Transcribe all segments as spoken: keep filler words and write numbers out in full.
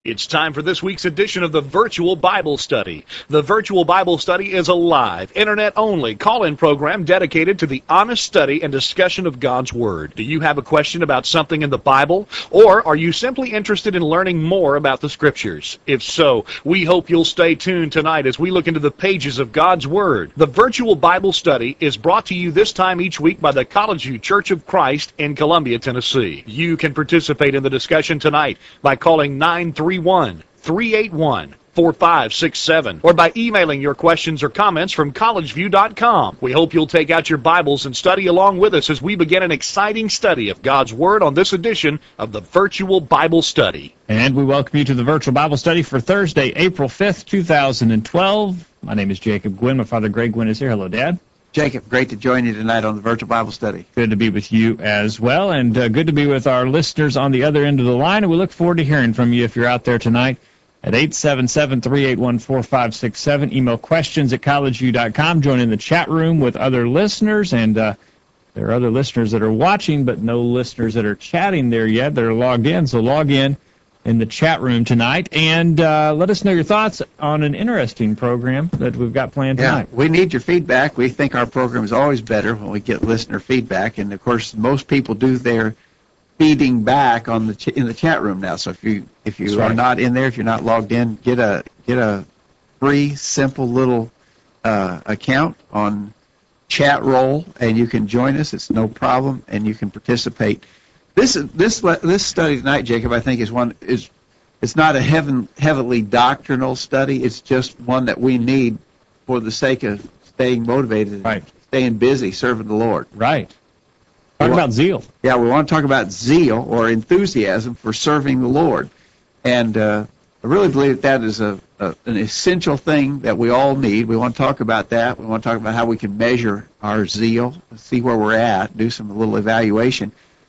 It's time for this week's edition of the Virtual Bible Study. The Virtual Bible Study is a live, internet-only call-in program dedicated to the honest study and discussion of God's Word. Do you have a question about something in the Bible? Or are you simply interested in learning more about the Scriptures? If so, we hope you'll stay tuned tonight as we look into the pages of God's Word. The Virtual Bible Study is brought to you this time each week by the College View Church of Christ in Columbia, Tennessee. You can participate in the discussion tonight by calling nine three one, three eight one, four five six seven or by emailing your questions or comments from college view dot com. We hope you'll take out your Bibles and study along with us as we begin an exciting study of God's Word on this edition of the Virtual Bible Study. And we welcome you to the Virtual Bible Study for Thursday, April fifth, two thousand twelve. My name is Jacob Gwynn. My father, Greg Gwynn, is here. Hello, Dad. Jacob, great to join you tonight on the Virtual Bible Study. Good to be with you as well, and uh, good to be with our listeners on the other end of the line, and we look forward to hearing from you if you're out there tonight at eight seven seven, three eight one, four five six seven. Email questions at college view dot com. Join in the chat room with other listeners, and uh, there are other listeners that are watching, but no listeners that are chatting there yet that are logged in, so log in in the chat room tonight, and uh, let us know your thoughts on an interesting program that we've got planned tonight. Yeah, we need your feedback. We think our program is always better when we get listener feedback, and of course, most people do their feeding back on the ch in the chat room now. So if you if you That's are right. not in there, if you're not logged in, get a get a free, simple little uh, account on Chatroll, and you can join us. It's no problem, and you can participate. This this this study tonight, Jacob, I think is one is it's not a heaven heavily doctrinal study. It's just one that we need for the sake of staying motivated, Right. staying busy, serving the Lord. Right. Talk Well- about zeal. Yeah, we want to talk about zeal or enthusiasm for serving the Lord, and uh, I really believe that that is a, a an essential thing that we all need. We want to talk about that. We want to talk about how we can measure our zeal, see where we're at, do some a little evaluation.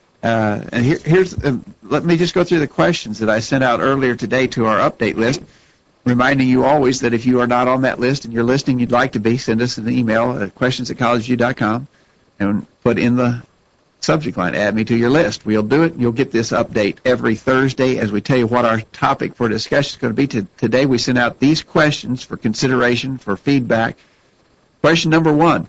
Uh, and here, here's, uh, let me just go through the questions that I sent out earlier today to our update list, reminding you always that if you are not on that list and you're listening, you'd like to be, send us an email at questions at college view dot com and put in the subject line, add me to your list. We'll do it. You'll get this update every Thursday as we tell you what our topic for discussion is going to be. To, today we sent out these questions for consideration, for feedback. Question number one.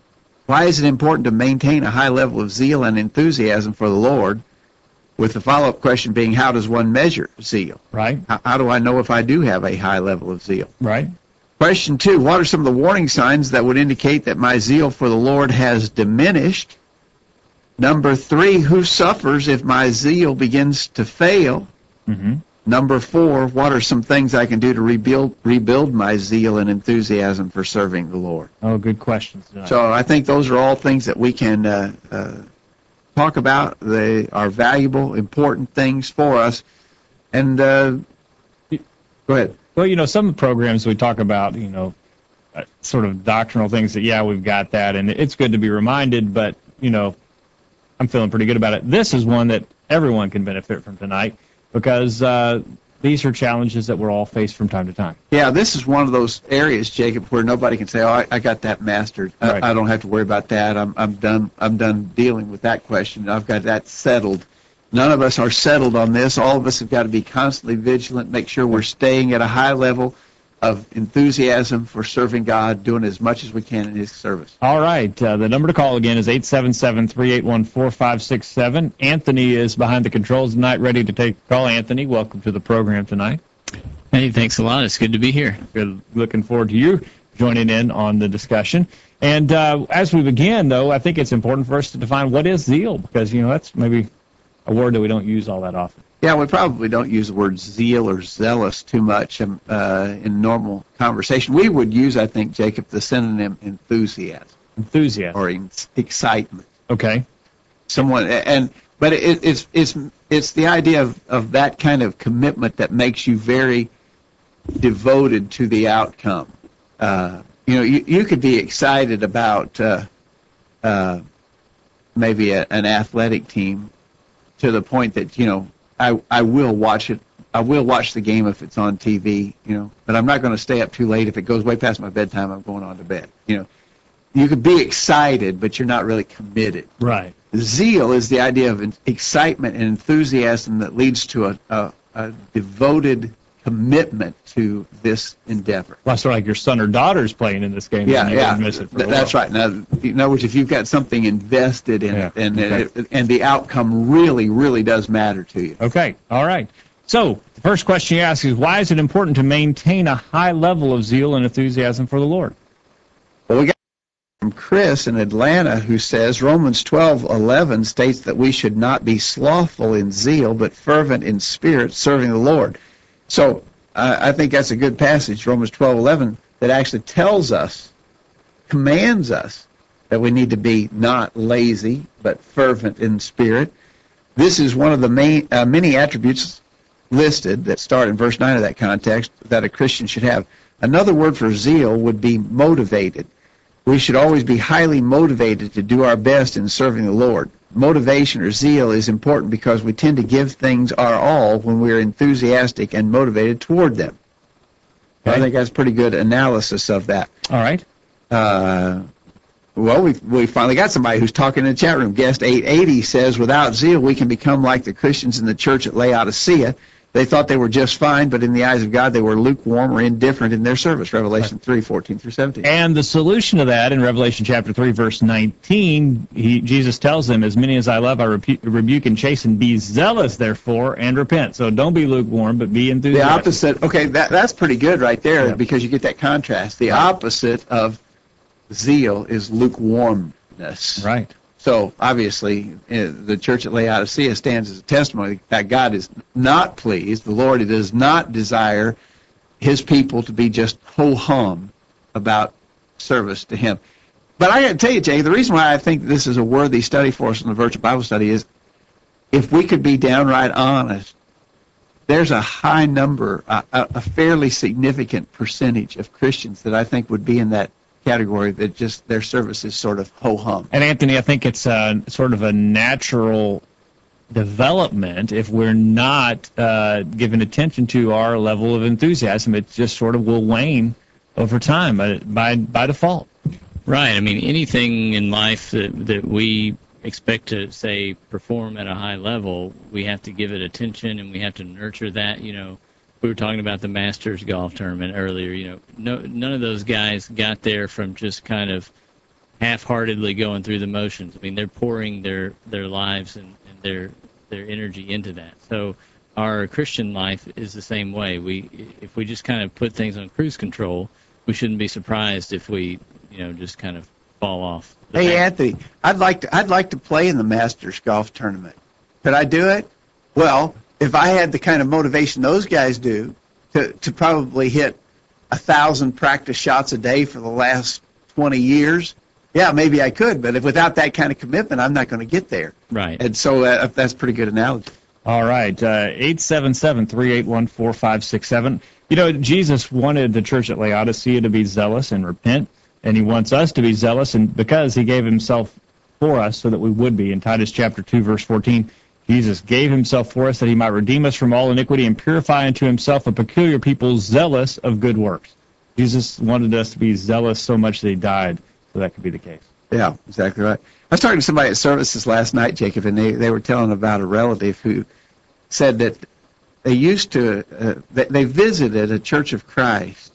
Why is it important to maintain a high level of zeal and enthusiasm for the Lord? With the follow-up question being, how does one measure zeal? Right. How, how do I know if I do have a high level of zeal? Right. Question two, what are some of the warning signs that would indicate that my zeal for the Lord has diminished? Number three, who suffers if my zeal begins to fail? Mm-hmm. Number four, what are some things I can do to rebuild rebuild my zeal and enthusiasm for serving the Lord? Oh, good questions tonight. So I think those are all things that we can uh, uh, talk about. They are valuable, important things for us. And uh, go ahead. Well, you know, some programs we talk about, you know, uh, sort of doctrinal things that, yeah, we've got that, and it's good to be reminded, but, you know, I'm feeling pretty good about it. This is one that everyone can benefit from tonight because uh, these are challenges that we're all faced from time to time. Yeah, this is one of those areas, Jacob, where nobody can say, "Oh, I, I got that mastered. I, Right. I don't have to worry about that. I'm I'm done. I'm done dealing with that question. I've got that settled." None of us are settled on this. All of us have got to be constantly vigilant, make sure we're staying at a high level of enthusiasm for serving God, doing as much as we can in His service. All right, uh, the number to call again is eight seven seven, three eight one, four five six seven. Anthony is behind the controls tonight, ready to take a call. Anthony, welcome to the program tonight. Hey, thanks a lot. It's good to be here. Good, looking forward to you joining in on the discussion. And uh, as we begin, though, I think it's important for us to define what is zeal, because, you know, that's maybe a word that we don't use all that often. Yeah, we probably don't use the word zeal or zealous too much um, uh, in normal conversation. We would use, I think, Jacob, the synonym enthusiasm Enthusiasm. or in- excitement. Okay. Someone and but it, it's it's it's the idea of, of that kind of commitment that makes you very devoted to the outcome. Uh, you know, you, you could be excited about uh, uh, maybe a, an athletic team to the point that, you know, I, I will watch it. I will watch the game if it's on T V, you know, but I'm not going to stay up too late. If it goes way past my bedtime, I'm going on to bed. You know, you could be excited, but you're not really committed. Right. Zeal is the idea of excitement and enthusiasm that leads to a, a, a devoted commitment to this endeavor. Well, sort of like your son or daughter's playing in this game. Yeah, and you yeah, wouldn't miss it for a Th- that's while. right. Now, in other words, if you've got something invested in Yeah, it, and okay. it, and the outcome really, really does matter to you. Okay, all right. So the first question you ask is, why is it important to maintain a high level of zeal and enthusiasm for the Lord? Well, we got from Chris in Atlanta, who says Romans twelve eleven states that we should not be slothful in zeal, but fervent in spirit, serving the Lord. So uh, I think that's a good passage, Romans twelve eleven, that actually tells us, commands us, that we need to be not lazy, but fervent in spirit. This is one of the main, uh, many attributes listed that start in verse nine of that context that a Christian should have. Another word for zeal would be motivated. We should always be highly motivated to do our best in serving the Lord. Motivation or zeal is important because we tend to give things our all when we're enthusiastic and motivated toward them. Okay. I think that's pretty good analysis of that. All right. Uh, well, we we finally got somebody who's talking in the chat room. Guest eight eighty says, without zeal, we can become like the Christians in the church at Laodicea. They thought they were just fine, but in the eyes of God, they were lukewarm or indifferent in their service. Revelation three fourteen through seventeen. And the solution to that in Revelation chapter three, verse nineteen, he, Jesus tells them, as many as I love, I rebu- rebuke and chasten. Be zealous, therefore, and repent. So don't be lukewarm, but be The enthusiastic. opposite, okay, that that's pretty good right there, Yeah. because you get that contrast. The Right. opposite of zeal is lukewarmness. Right. So obviously, uh, the church at Laodicea stands as a testimony that God is not pleased. The Lord does not desire His people to be just ho-hum about service to Him. But I got to tell you, Jay, the reason why I think this is a worthy study for us in the Virtual Bible Study is, if we could be downright honest, there's a high number, a, a fairly significant percentage of Christians that I think would be in that category, that just their service is sort of ho-hum. And Anthony, I think it's a, sort of a natural development if we're not uh, giving attention to our level of enthusiasm. It just sort of will wane over time by by, by default. Right. I mean, anything in life that, that we expect to, say, perform at a high level, we have to give it attention and we have to nurture that. You know, we were talking about the Masters golf tournament earlier. You know, no, none of those guys got there from just kind of half-heartedly going through the motions. I mean, they're pouring their, their lives and, and their their energy into that. So our Christian life is the same way. We, if we just kind of put things on cruise control, we shouldn't be surprised if we, you know, just kind of fall off. the Hey, path. Anthony, I'd like to I'd like to play in the Masters golf tournament. Could I do it? Well, if I had the kind of motivation those guys do, to to probably hit a thousand practice shots a day for the last twenty years, yeah, maybe I could. But if without that kind of commitment, I'm not going to get there. Right. And so uh, that's a pretty good analogy. All right, uh, eight seven seven, three eight one, four five six seven. You know, Jesus wanted the church at Laodicea to be zealous and repent, and He wants us to be zealous, and because He gave Himself for us so that we would be. In Titus chapter two, verse fourteen, Jesus gave Himself for us that He might redeem us from all iniquity and purify unto Himself a peculiar people zealous of good works. Jesus wanted us to be zealous so much that He died, so that could be the case. Yeah, exactly right. I was talking to somebody at services last night, Jacob, and they, they were telling about a relative who said that they used to, uh, they, they visited a Church of Christ,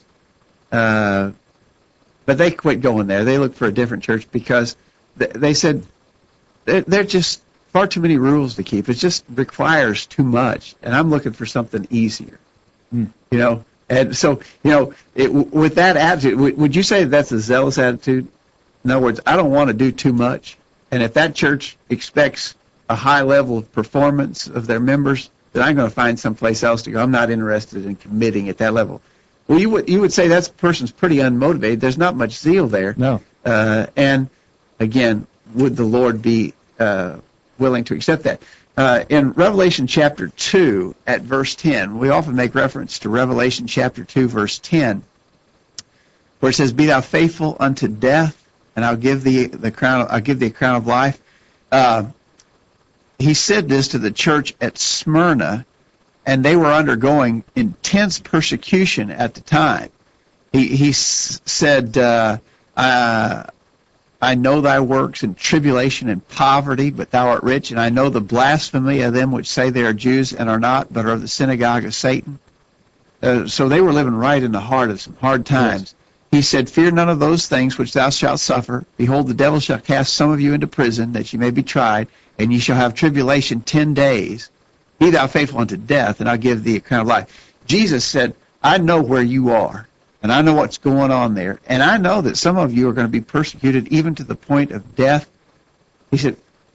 uh, but they quit going there. They looked for a different church because th- they said they're, they're just far too many rules to keep. It just requires too much, and I'm looking for something easier. Hmm. You know, and so, you know, it, with that attitude, w- would you say that's a zealous attitude? In other words, I don't want to do too much, and if that church expects a high level of performance of their members, then I'm going to find someplace else to go. I'm not interested in committing at that level. Well, you would you would say that person's pretty unmotivated. There's not much zeal there. No. Uh, and again, would the Lord be uh, willing to accept that? Uh, in Revelation chapter two, at verse ten, we often make reference to Revelation chapter two, verse ten, where it says, "Be thou faithful unto death, and I'll give thee the crown. I'll give thee a crown of life." Uh, he said this to the church at Smyrna, and they were undergoing intense persecution at the time. He he s- said, uh, uh, I know thy works in tribulation and poverty, but thou art rich, and I know the blasphemy of them which say they are Jews and are not, but are of the synagogue of Satan. Uh, so they were living right in the heart of some hard times. Yes. He said, fear none of those things which thou shalt suffer. Behold, the devil shall cast some of you into prison, that ye may be tried, and ye shall have tribulation ten days. Be thou faithful unto death, and I'll give thee a crown of life. Jesus said, I know where you are. And I know what's going on there. And I know that some of you are going to be persecuted even to the point of death. He said,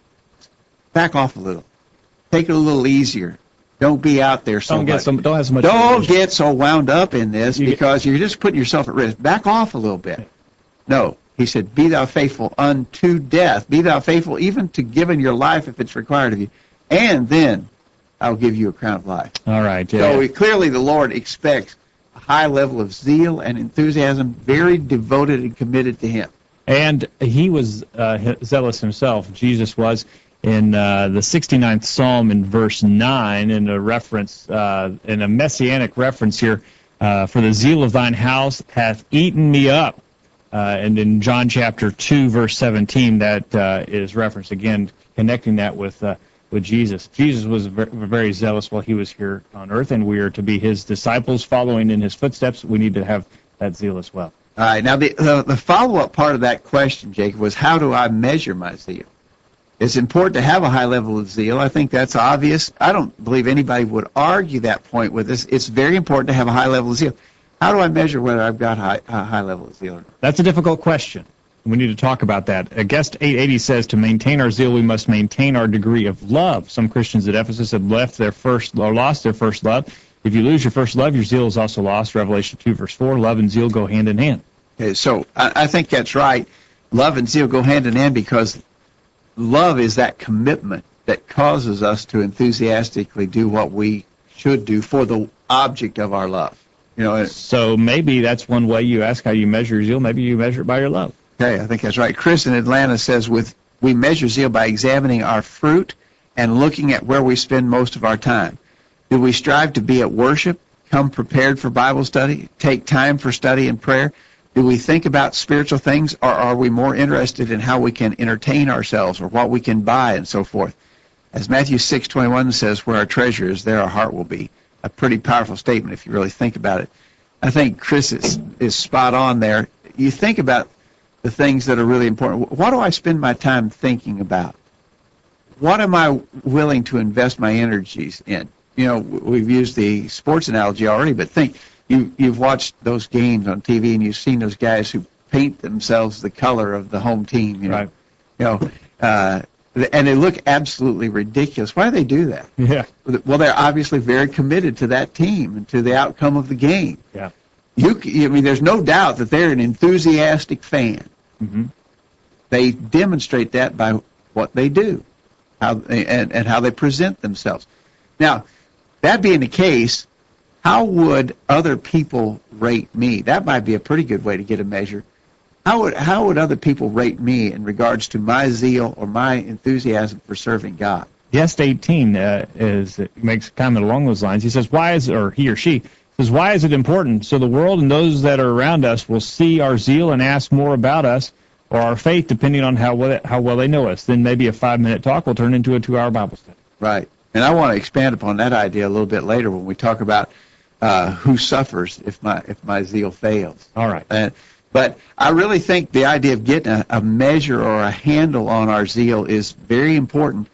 back off a little. Take it a little easier. Don't be out there so don't get much. Some, don't have so much. Don't get so wound up in this you because get, you're just putting yourself at risk. Back off a little bit. No. He said, be thou faithful unto death. Be thou faithful even to giving your life if it's required of you. And then I'll give you a crown of life. All right. Yeah. So clearly the Lord expects high level of zeal and enthusiasm, very devoted and committed to him. And he was uh, zealous himself. Jesus was in uh, the sixty-ninth Psalm in verse nine, in a reference, uh, in a messianic reference here, uh, for the zeal of thine house hath eaten me up. Uh, and in John chapter two, verse seventeen, that uh, is referenced again, connecting that with uh, with Jesus. Jesus was very zealous while he was here on earth, and we are to be his disciples, following in his footsteps. We need to have that zeal as well. All right. Now, the, the, the follow-up part of that question, Jacob, was how do I measure my zeal? It's important to have a high level of zeal. I think that's obvious. I don't believe anybody would argue that point with us. It's very important to have a high level of zeal. How do I measure whether I've got high, a high level of zeal or not? That's a difficult question. We need to talk about that. Uh, Guest eight eighty says, to maintain our zeal, we must maintain our degree of love. Some Christians at Ephesus have left their first, or lost their first love. If you lose your first love, your zeal is also lost. Revelation two, verse four, love and zeal go hand in hand. Okay, so I, I think that's right. Love and zeal go hand in hand because love is that commitment that causes us to enthusiastically do what we should do for the object of our love. You know. So maybe that's one way you ask how you measure zeal. Maybe you measure it by your love. Okay, I think that's right. Chris in Atlanta says, "With we measure zeal by examining our fruit and looking at where we spend most of our time. Do we strive to be at worship, come prepared for Bible study, take time for study and prayer? Do we think about spiritual things, or are we more interested in how we can entertain ourselves or what we can buy and so forth?" As Matthew six twenty-one says, where our treasure is, there our heart will be. A pretty powerful statement if you really think about it. I think Chris is, is spot on there. You think about the things that are really important. What do I spend my time thinking about? What am I willing to invest my energies in? You know, we've used the sports analogy already, but think, you, you've watched those games on T V and you've seen those guys who paint themselves the color of the home team, you know, right. you know, uh, and they look absolutely ridiculous. Why do they do that? Yeah. Well, they're obviously very committed to that team and to the outcome of the game. Yeah. You, I mean, there's no doubt that they're an enthusiastic fan. Mm-hmm. They demonstrate that by what they do, how they, and, and how they present themselves. Now, that being the case, how would other people rate me? That might be a pretty good way to get a measure. How would how would other people rate me in regards to my zeal or my enthusiasm for serving God? Guest eighteen uh, is makes a comment along those lines. He says, "Why is or he or she says why is it important? So the world and those that are around us will see our zeal and ask more about us or our faith, depending on how well how well they know us. Then maybe a five-minute talk will turn into a two-hour Bible study." Right, and I want to expand upon that idea a little bit later when we talk about uh, who suffers if my if my zeal fails. All right. And But I really think the idea of getting a, a measure or a handle on our zeal is very important.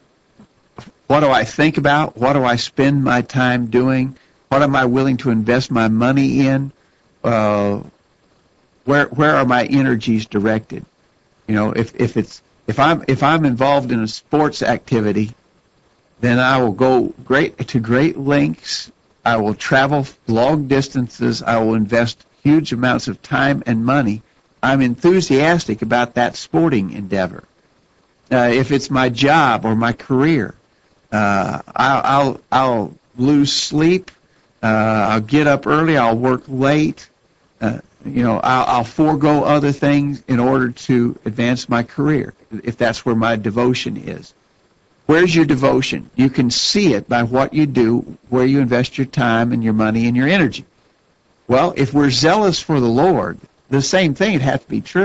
What do I think about? What do I spend my time doing? What am I willing to invest my money in? Uh, where where are my energies directed? You know, if, if it's if I'm if I'm involved in a sports activity, then I will go great to great lengths. I will travel long distances. I will invest huge amounts of time and money. I'm enthusiastic about that sporting endeavor. Uh, if it's my job or my career, uh, I'll, I'll I'll lose sleep. Uh, I'll get up early. I'll work late. Uh, you know, I'll, I'll forego other things in order to advance my career, if that's where my devotion is. Where's your devotion? You can see it by what you do, where you invest your time and your money and your energy. Well, if we're zealous for the Lord, the same thing would have to be true.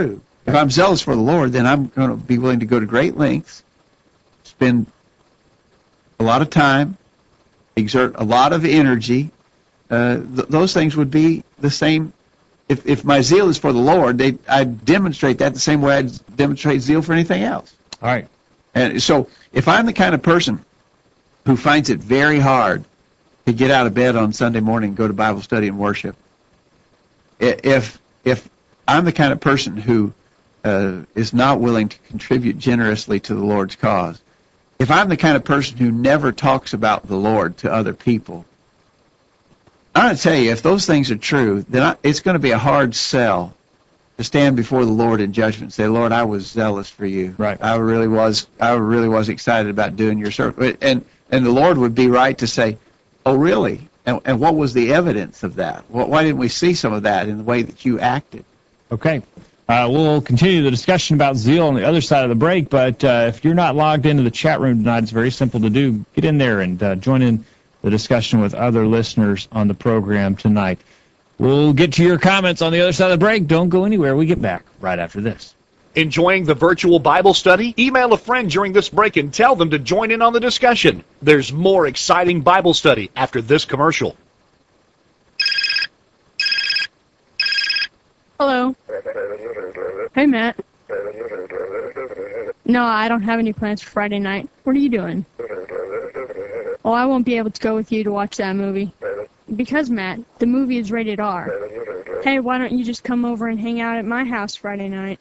If I'm zealous for the Lord, then I'm going to be willing to go to great lengths, spend a lot of time, exert a lot of energy. Uh, th- those things would be the same. If, if my zeal is for the Lord, they, I demonstrate that the same way I'd demonstrate zeal for anything else. All right. And so if I'm the kind of person who finds it very hard to get out of bed on Sunday morning and go to Bible study and worship, if if I'm the kind of person who uh, is not willing to contribute generously to the Lord's cause, if I'm the kind of person who never talks about the Lord to other people, I'm going to tell you, if those things are true, then I, it's going to be a hard sell to stand before the Lord in judgment and say, Lord, I was zealous for you. Right. I really was. I really was excited about doing your service. And and the Lord would be right to say, oh, really? And, and what was the evidence of that? Well, why didn't we see some of that in the way that you acted? Okay. Uh, we'll continue the discussion about zeal on the other side of the break, but uh, if you're not logged into the chat room tonight, it's very simple to do. Get in there and uh, join in the discussion with other listeners on the program tonight. We'll get to your comments on the other side of the break. Don't go anywhere. We get back right after this. Enjoying the virtual Bible study? Email a friend during this break and tell them to join in on the discussion. There's more exciting Bible study after this commercial. Hello. Hey, Matt. No, I don't have any plans for Friday night. What are you doing? Oh, I won't be able to go with you to watch that movie. Because, Matt, the movie is rated R. Hey, why don't you just come over and hang out at my house Friday night?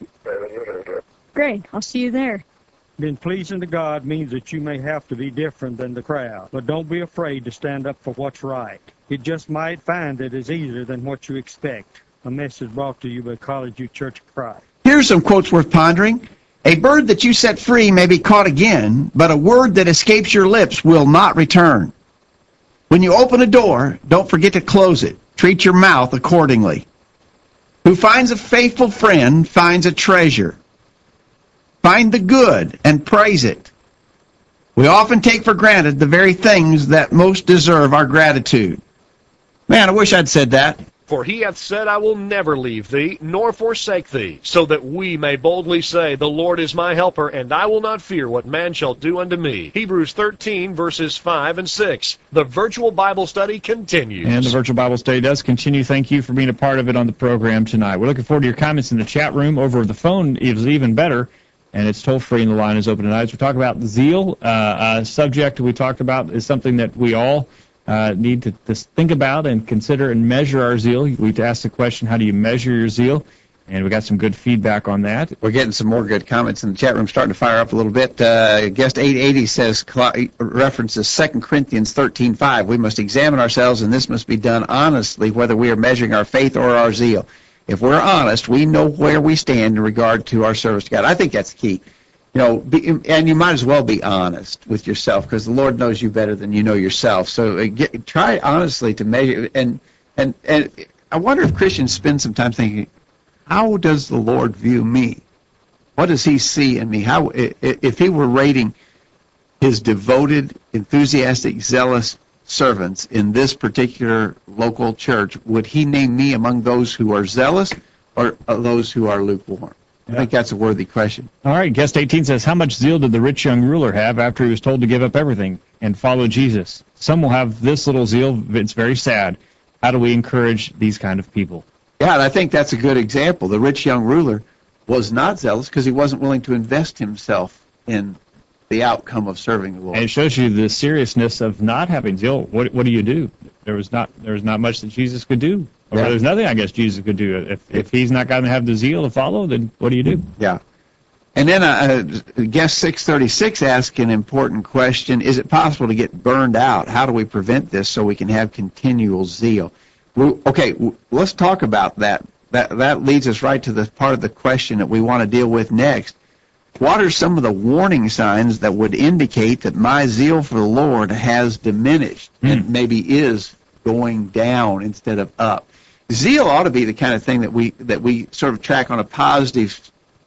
Great, I'll see you there. Being pleasing to God means that you may have to be different than the crowd, but don't be afraid to stand up for what's right. You just might find it is easier than what you expect. A message brought to you by College U Church of Christ. Here's some quotes worth pondering. A bird that you set free may be caught again, but a word that escapes your lips will not return. When you open a door, don't forget to close it. Treat your mouth accordingly. Who finds a faithful friend finds a treasure. Find the good and praise it. We often take for granted the very things that most deserve our gratitude. Man, I wish I'd said that. For he hath said, I will never leave thee, nor forsake thee, so that we may boldly say, the Lord is my helper, and I will not fear what man shall do unto me. Hebrews thirteen, verses five and six. The virtual Bible study continues. And the virtual Bible study does continue. Thank you for being a part of it on the program tonight. We're looking forward to your comments in the chat room. Over the phone is even better, and it's toll-free, and the line is open tonight. As we talk about zeal, uh, a subject we talked about is something that we all Uh, need to, to think about and consider and measure our zeal. We asked the question, how do you measure your zeal? And we got some good feedback on that. We're getting some more good comments in the chat room, starting to fire up a little bit. Uh, guest eight eighty says, references Second Corinthians thirteen five. We must examine ourselves, and this must be done honestly, whether we are measuring our faith or our zeal. If we're honest, we know where we stand in regard to our service to God. I think that's key. You know, be, and you might as well be honest with yourself, because the Lord knows you better than you know yourself. So uh, get, try honestly to measure. And, and, and I wonder if Christians spend some time thinking, how does the Lord view me? What does he see in me? How, if he were rating his devoted, enthusiastic, zealous servants in this particular local church, would he name me among those who are zealous or those who are lukewarm? I think that's a worthy question. All right, guest eighteen says, how much zeal did the rich young ruler have after he was told to give up everything and follow Jesus? Some will have this little zeal. It's very sad. How do we encourage these kind of people? Yeah, and I think that's a good example. The rich young ruler was not zealous because he wasn't willing to invest himself in the outcome of serving the Lord. And it shows you the seriousness of not having zeal. What what do you do? There was not there was not much that Jesus could do. Or Yeah. there's nothing, I guess, Jesus could do. If if he's not going to have the zeal to follow, then what do you do? Yeah. And then uh, guest six thirty-six asked an important question. Is it possible to get burned out? How do we prevent this so we can have continual zeal? Well, okay, let's talk about that. That that leads us right to the part of the question that we want to deal with next. What are some of the warning signs that would indicate that my zeal for the Lord has diminished mm. and maybe is going down instead of up? Zeal ought to be the kind of thing that we that we sort of track on a positive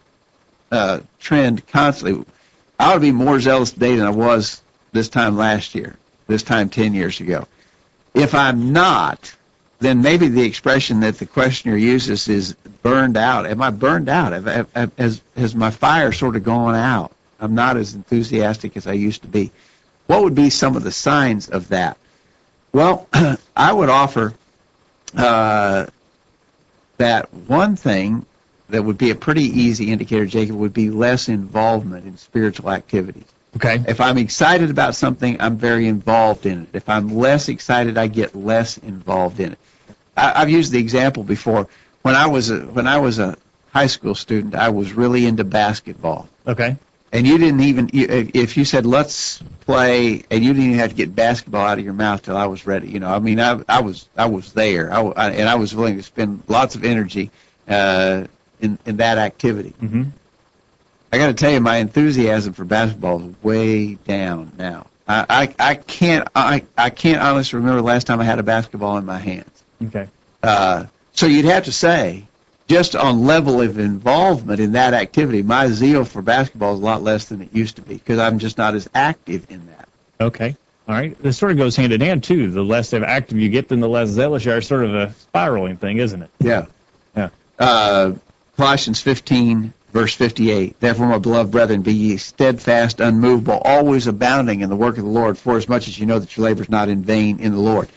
uh, trend constantly. I ought to be more zealous today than I was this time last year, this time ten years ago. If I'm not, then maybe the expression that the questioner uses is burned out. Am I burned out? Have, have, has, has my fire sort of gone out? I'm not as enthusiastic as I used to be. What would be some of the signs of that? Well, I would offer uh, that one thing that would be a pretty easy indicator, Jacob, would be less involvement in spiritual activities. Okay. If I'm excited about something, I'm very involved in it. If I'm less excited, I get less involved in it. I, I've used the example before. When I was a, when I was a high school student, I was really into basketball. Okay. And you didn't even, if you said, let's play, and you didn't even have to get basketball out of your mouth till I was ready. You know, I mean, I, I was I was there, I, I, and I was willing to spend lots of energy uh, in, in that activity. Mm-hmm. I got to tell you, my enthusiasm for basketball is way down now. I, I, I can't I, I can't honestly remember the last time I had a basketball in my hands. Okay. Uh, so you'd have to say, just on level of involvement in that activity, my zeal for basketball is a lot less than it used to be because I'm just not as active in that. Okay. All right. This sort of goes hand in hand, too. The less active you get, then the less zealous you are. Sort of a spiraling thing, isn't it? Yeah. Yeah. Uh, Colossians fifteen, verse fifty-eight, therefore, my beloved brethren, be ye steadfast, unmovable, always abounding in the work of the Lord, for as much as you know that your labor is not in vain in the Lord.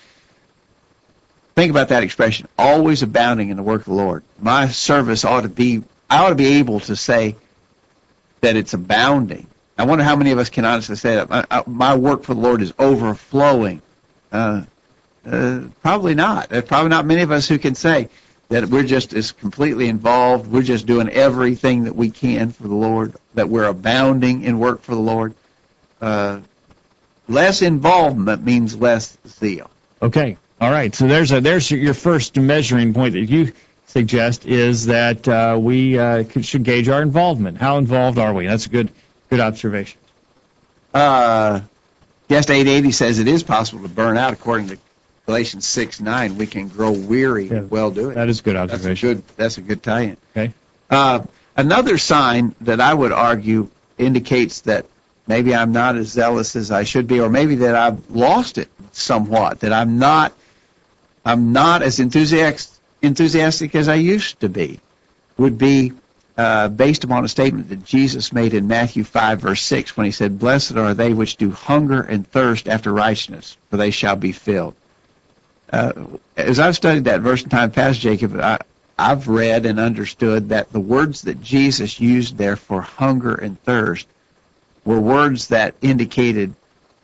Think about that expression, always abounding in the work of the Lord. My service ought to be, I ought to be able to say that it's abounding. I wonder how many of us can honestly say that. My, my work for the Lord is overflowing. Uh, uh, probably not. There's probably not many of us who can say that we're just as completely involved, we're just doing everything that we can for the Lord, that we're abounding in work for the Lord. Uh, less involvement means less zeal. Okay. All right. So there's a there's your first measuring point that you suggest is that uh, we uh, should gauge our involvement. How involved are we? That's a good good observation. Uh, Guest eight eighty says it is possible to burn out. According to Galatians six nine, we can grow weary Yeah, in well-doing. That is good That's a observation. good, that's a good tie-in. Okay. Uh, another sign that I would argue indicates that maybe I'm not as zealous as I should be, or maybe that I've lost it somewhat, that I'm not I'm not as enthusiastic enthusiastic as I used to be, would be uh, based upon a statement that Jesus made in Matthew five, verse six, when he said, blessed are they which do hunger and thirst after righteousness, for they shall be filled. Uh, as I've studied that verse in time past, Jacob, I, I've read and understood that the words that Jesus used there for hunger and thirst were words that indicated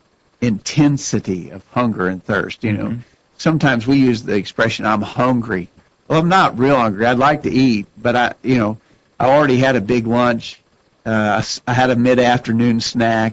intensity of hunger and thirst. You know, mm-hmm. Sometimes we use the expression, I'm hungry. Well, I'm not real hungry. I'd like to eat, but I, you know, I already had a big lunch. Uh, I had a mid-afternoon snack.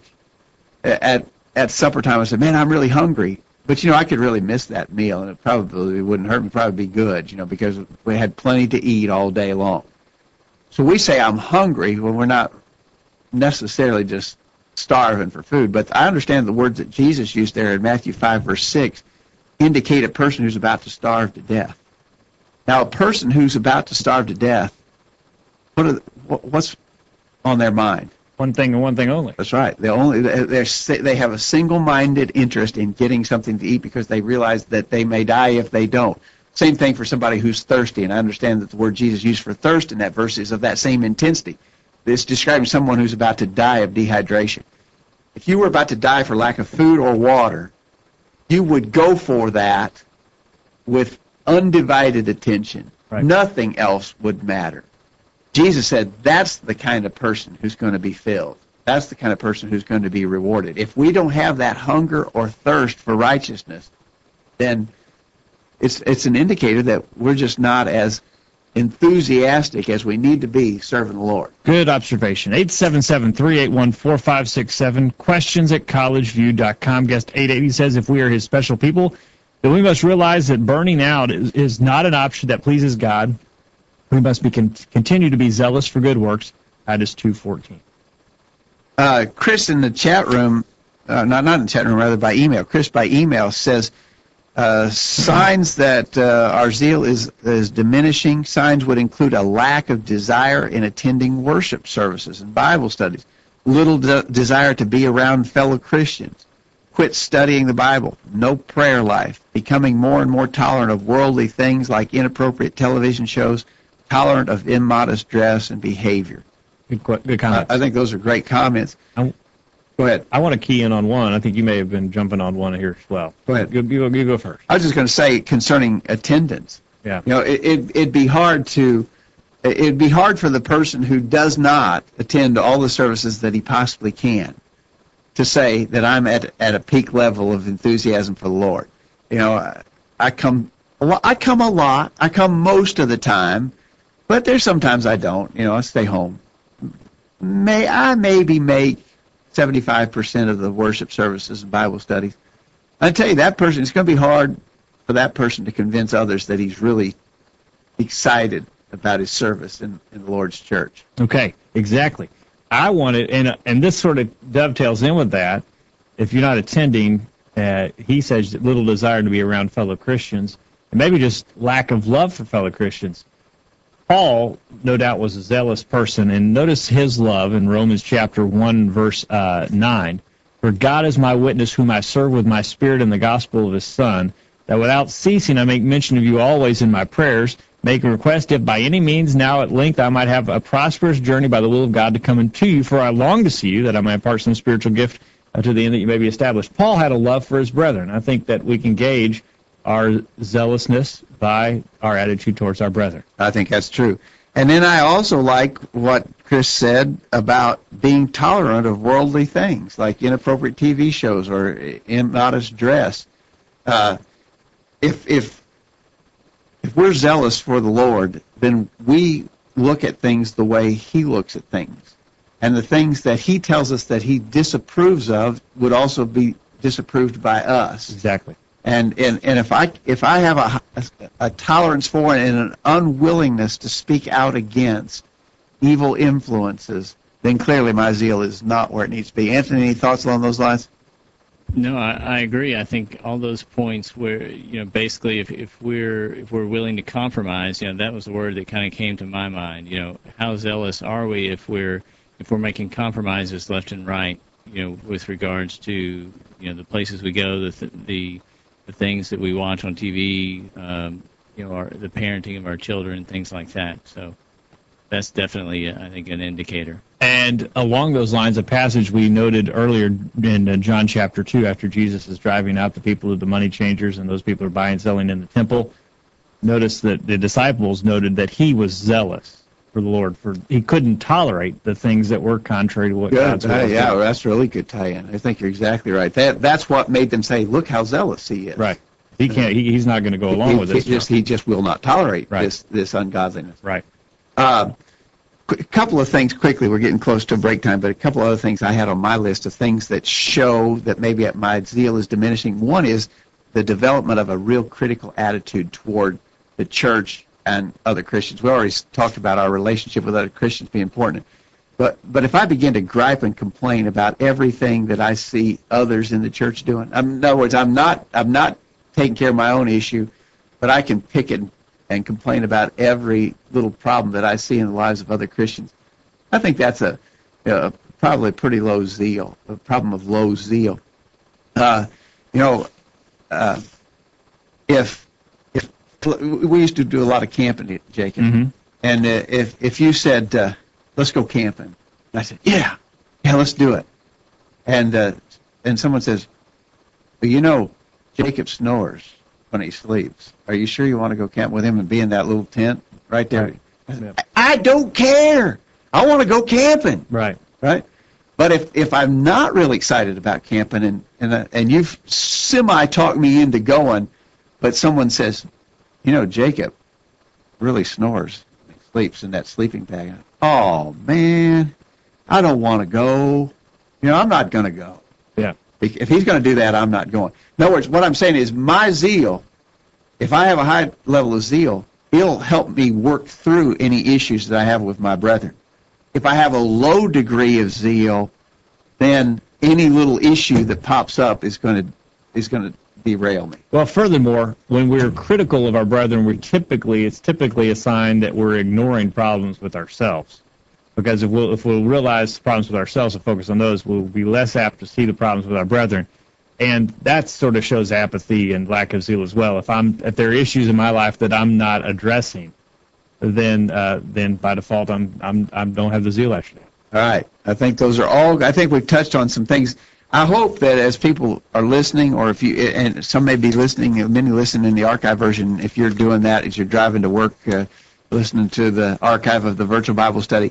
At at supper time, I said, man, I'm really hungry. But, you know, I could really miss that meal, and it probably wouldn't hurt me, probably be good, you know, because we had plenty to eat all day long. So we say I'm hungry when we're not necessarily just starving for food. But I understand the words that Jesus used there in Matthew five, verse six, indicate a person who's about to starve to death. Now, a person who's about to starve to death, what are the, what's on their mind? One thing and one thing only. That's right. They only they they have a single-minded interest in getting something to eat because they realize that they may die if they don't. Same thing for somebody who's thirsty, and I understand that the word Jesus used for thirst in that verse is of that same intensity. It's describing someone who's about to die of dehydration. If you were about to die for lack of food or water, you would go for that with undivided attention. Right. Nothing else would matter. Jesus said that's the kind of person who's going to be filled. That's the kind of person who's going to be rewarded. If we don't have that hunger or thirst for righteousness, then it's it's an indicator that we're just not as enthusiastic as we need to be serving the Lord. Good observation. eight seven seven, three eight one, four five six seven, questions at college view dot com. Guest eight eighty says, if we are his special people, then we must realize that burning out is, is not an option that pleases God. We must be con- continue to be zealous for good works. Titus two fourteen. Uh, Chris in the chat room, uh, not, not in the chat room, rather by email, Chris by email says, Uh, signs that uh, our zeal is, is diminishing. Signs would include a lack of desire in attending worship services and Bible studies, little de- desire to be around fellow Christians, quit studying the Bible, no prayer life, becoming more and more tolerant of worldly things like inappropriate television shows, tolerant of immodest dress and behavior. Good, qu- good comments. I, I think those are great comments. I, Go ahead. I want to key in on one. I think you may have been jumping on one here as well. Go ahead. You, you, you go first. I was just going to say concerning attendance. Yeah. You know, it, it, it'd be hard to, it'd be hard for the person who does not attend all the services that he possibly can to say that I'm at at a peak level of enthusiasm for the Lord. You know, I, I come, a lot, I come a lot. I come most of the time, but there's sometimes I don't. You know, I stay home. May I maybe make seventy-five percent of the worship services and Bible studies. I tell you, that person, it's going to be hard for that person to convince others that he's really excited about his service in, in the Lord's church. Okay, exactly. I wanted, and and this sort of dovetails in with that. If you're not attending, uh, he says little desire to be around fellow Christians, and maybe just lack of love for fellow Christians. Paul, no doubt, was a zealous person, and notice his love in Romans chapter one, verse uh, nine. For God is my witness, whom I serve with my spirit in the gospel of his Son, that without ceasing I make mention of you always in my prayers, make a request if by any means now at length I might have a prosperous journey by the will of God to come unto you, for I long to see you, that I might impart some spiritual gift uh, to the end that you may be established. Paul had a love for his brethren. I think that we can gauge our zealousness by our attitude towards our brethren. I think that's true. And then I also like what Chris said about being tolerant of worldly things, like inappropriate T V shows or immodest dress. Uh, if if if we're zealous for the Lord, then we look at things the way He looks at things, and the things that He tells us that He disapproves of would also be disapproved by us. Exactly. And and, and if I if I have a, a, a tolerance for and an unwillingness to speak out against evil influences, then clearly my zeal is not where it needs to be. Anthony, any thoughts along those lines? No, I, I agree. I think all those points where, you know, basically if, if we're if we're willing to compromise, you know, that was the word that kind of came to my mind. You know, how zealous are we if we're if we're making compromises left and right, you know, with regards to, you know, the places we go, the th- the the things that we watch on T V, um, you know, our, the parenting of our children, things like that. So that's definitely, I think, an indicator. And along those lines, a passage we noted earlier in uh, John chapter two, after Jesus is driving out the people of the money changers and those people are buying and selling in the temple, notice that the disciples noted that he was zealous for the Lord. For he couldn't tolerate the things that were contrary to what Good. God's will Uh, was. yeah, well, that's really good tie-in. I think you're exactly right. That that's what made them say, "Look how zealous he is." Right. He can't. He, he's not going to go along he, with he this. Just, he just will not tolerate Right. this this ungodliness. Right. Uh, a couple of things quickly. We're getting close to break time, but a couple other things I had on my list of things that show that maybe my zeal is diminishing. One is the development of a real critical attitude toward the church and other Christians. We already talked about our relationship with other Christians being important. But but if I begin to gripe and complain about everything that I see others in the church doing, I'm, in other words, I'm not I'm not taking care of my own issue, but I can pick it and complain about every little problem that I see in the lives of other Christians. I think that's a, a probably a pretty low zeal, a problem of low zeal. Uh, you know, uh, if if we used to do a lot of camping, Jacob, Mm-hmm. and uh, if if you said, uh, "Let's go camping," and I said, "Yeah, yeah, let's do it," and uh, and someone says, "Well, you know, Jacob snores when he sleeps. Are you sure you want to go camp with him and be in that little tent right there?" Right. I, said, I don't care. I want to go camping. Right. Right. But if, if I'm not really excited about camping and and uh, and you've semi-talked me into going, but someone says, "You know, Jacob really snores when he sleeps in that sleeping bag." Oh, man, I don't want to go. You know, I'm not going to go. Yeah. If if he's going to do that, I'm not going. In other words, what I'm saying is my zeal, if I have a high level of zeal, it'll help me work through any issues that I have with my brethren. If I have a low degree of zeal, then any little issue that pops up is going to is going to derail me. Well, furthermore, when we're critical of our brethren, we're typically it's typically a sign that we're ignoring problems with ourselves. Because if we'll if we'll realize problems with ourselves and focus on those, we'll be less apt to see the problems with our brethren. And that sort of shows apathy and lack of zeal as well. If I'm if there are issues in my life that I'm not addressing, then uh, then by default I'm I'm I don't have the zeal actually. All right. I think those are all, I think we've touched on some things. I hope that as people are listening, or if you, and some may be listening, many listen in the archive version, if you're doing that as you're driving to work, uh, listening to the archive of the virtual Bible study,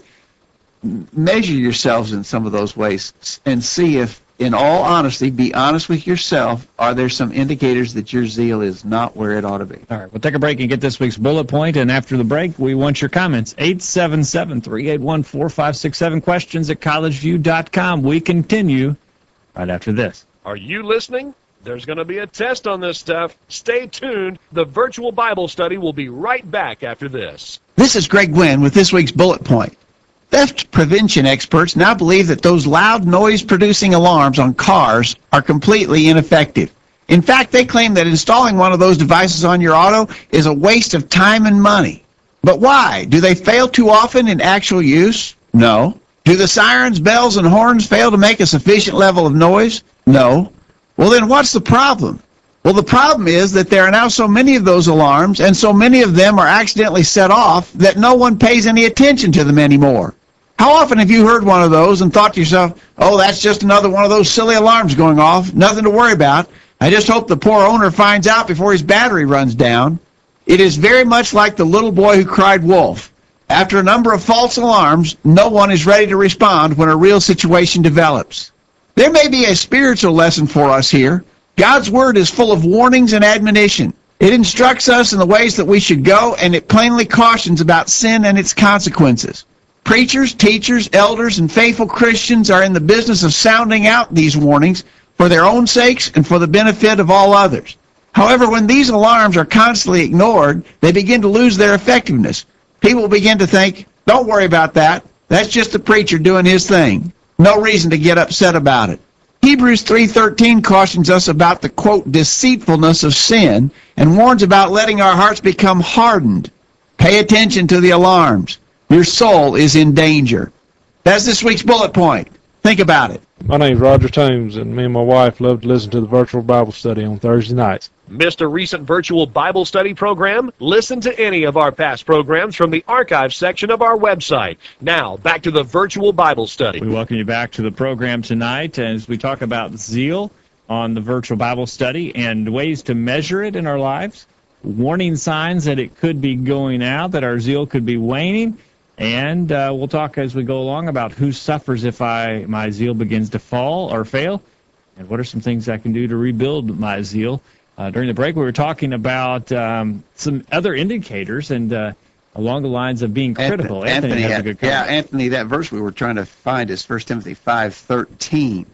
measure yourselves in some of those ways and see if, in all honesty, be honest with yourself, are there some indicators that your zeal is not where it ought to be? All right, we'll take a break and get this week's bullet point, and after the break, we want your comments. eight seven seven, three eight one, four five six seven, questions at college view dot com. We continue right after this. Are you listening? There's going to be a test on this stuff. Stay tuned. The virtual Bible study will be right back after this. This is Greg Gwynn with this week's bullet point. Theft prevention experts now believe that those loud noise-producing alarms on cars are completely ineffective. In fact, they claim that installing one of those devices on your auto is a waste of time and money. But why? Do they fail too often in actual use? No. Do the sirens, bells, and horns fail to make a sufficient level of noise? No. Well, then what's the problem? Well, the problem is that there are now so many of those alarms, and so many of them are accidentally set off that no one pays any attention to them anymore. How often have you heard one of those and thought to yourself, oh, that's just another one of those silly alarms going off, nothing to worry about. I just hope the poor owner finds out before his battery runs down. It is very much like the little boy who cried wolf. After a number of false alarms, no one is ready to respond when a real situation develops. There may be a spiritual lesson for us here. God's Word is full of warnings and admonition. It instructs us in the ways that we should go, and it plainly cautions about sin and its consequences. Preachers, teachers, elders, and faithful Christians are in the business of sounding out these warnings for their own sakes and for the benefit of all others. However, when these alarms are constantly ignored, they begin to lose their effectiveness. People begin to think, don't worry about that. That's just the preacher doing his thing. No reason to get upset about it. Hebrews three thirteen cautions us about the, quote, deceitfulness of sin and warns about letting our hearts become hardened. Pay attention to the alarms. Your soul is in danger. That's this week's bullet point. Think about it. My name's Roger Toombs, and me and my wife love to listen to the virtual Bible study on Thursday nights. Missed a recent virtual Bible study program? Listen to any of our past programs from the archive section of our website. Now, back to the virtual Bible study. We welcome you back to the program tonight as we talk about zeal on the virtual Bible study and ways to measure it in our lives, warning signs that it could be going out, that our zeal could be waning. And uh, we'll talk as we go along about who suffers if I my zeal begins to fall or fail, and what are some things I can do to rebuild my zeal. Uh, during the break, we were talking about um, some other indicators, and uh, along the lines of being critical. Anthony, Anthony has Anthony a good comment. yeah, Anthony, that verse we were trying to find is First Timothy five thirteen.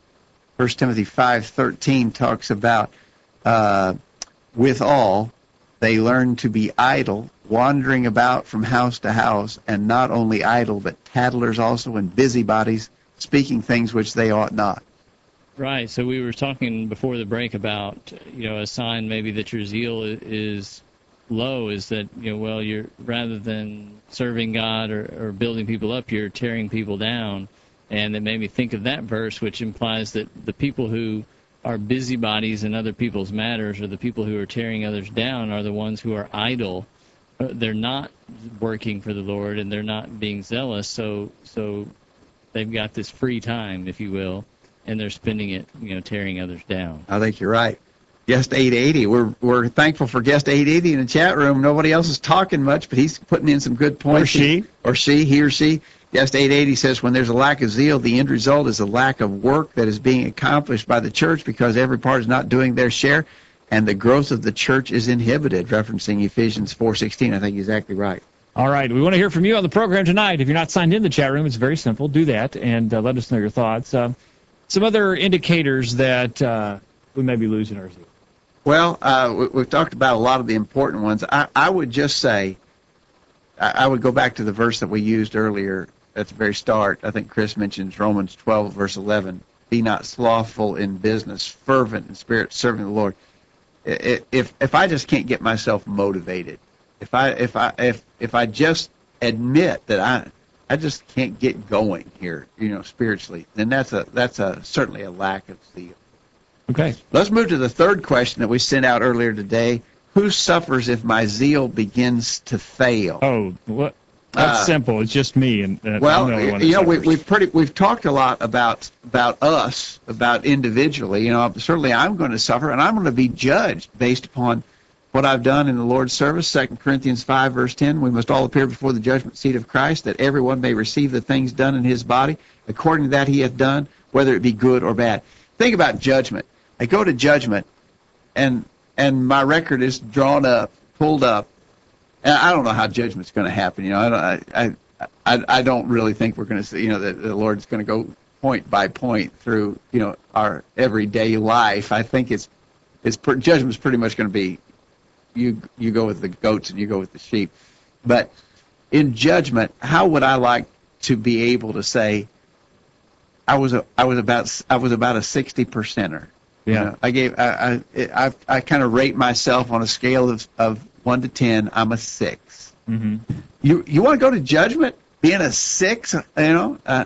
First Timothy five thirteen talks about, uh, withal, they learn to be idle, wandering about from house to house, and not only idle, but tattlers also, and busybodies, speaking things which they ought not. Right. So we were talking before the break about, you know, a sign maybe that your zeal is low is that, you know, well, you're rather than serving God or, or building people up, you're tearing people down. And it made me think of that verse, which implies that the people who are busybodies in other people's matters, or the people who are tearing others down, are the ones who are idle. They're not working for the Lord, and they're not being zealous. So, so they've got this free time, if you will, and they're spending it, you know, tearing others down. I think you're right. Guest eight eighty. We're we're thankful for Guest eight eighty in the chat room. Nobody else is talking much, but he's putting in some good points. Or she. Or she, he or she. Guest eight eighty says, when there's a lack of zeal, the end result is a lack of work that is being accomplished by the church because every part is not doing their share, and the growth of the church is inhibited, referencing Ephesians four sixteen. I think he's exactly right. All right. We want to hear from you on the program tonight. If you're not signed in the chat room, it's very simple. Do that, and uh, let us know your thoughts. Uh, some other indicators that uh, we may be losing our zeal. Well, uh, we, we've talked about a lot of the important ones. I, I would just say, I, I would go back to the verse that we used earlier at the very start. I think Chris mentions Romans twelve, verse eleven. Be not slothful in business, fervent in spirit, serving the Lord. If if I just can't get myself motivated, if I if I if if I just admit that I I just can't get going here, you know, spiritually, then that's a that's a certainly a lack of zeal. Okay. Let's move to the third question that we sent out earlier today. Who suffers if my zeal begins to fail? Oh, what? That's Uh, simple. It's just me, and uh, Well, I'm the only one that you know, we, suffers. we've pretty we've talked a lot about about us, about individually. You know, certainly I'm going to suffer, and I'm going to be judged based upon what I've done in the Lord's service. Second Corinthians five, verse ten: We must all appear before the judgment seat of Christ, that everyone may receive the things done in his body according to that he hath done, whether it be good or bad. Think about judgment. I go to judgment, and and my record is drawn up, pulled up, and I don't know how judgment's going to happen. You know, I don't, I, I, I don't really think we're going to see, you know, that the Lord's going to go point by point through, you know, our everyday life. I think it's, it's judgment's pretty much going to be, you you go with the goats and you go with the sheep. But in judgment, how would I like to be able to say, I was a, I was about I was about a sixty percenter. Yeah. You know, I gave I I I, I kind of rate myself on a scale of, of one to ten. I'm a six. Mm-hmm. You you want to go to judgment being a six? You know, uh,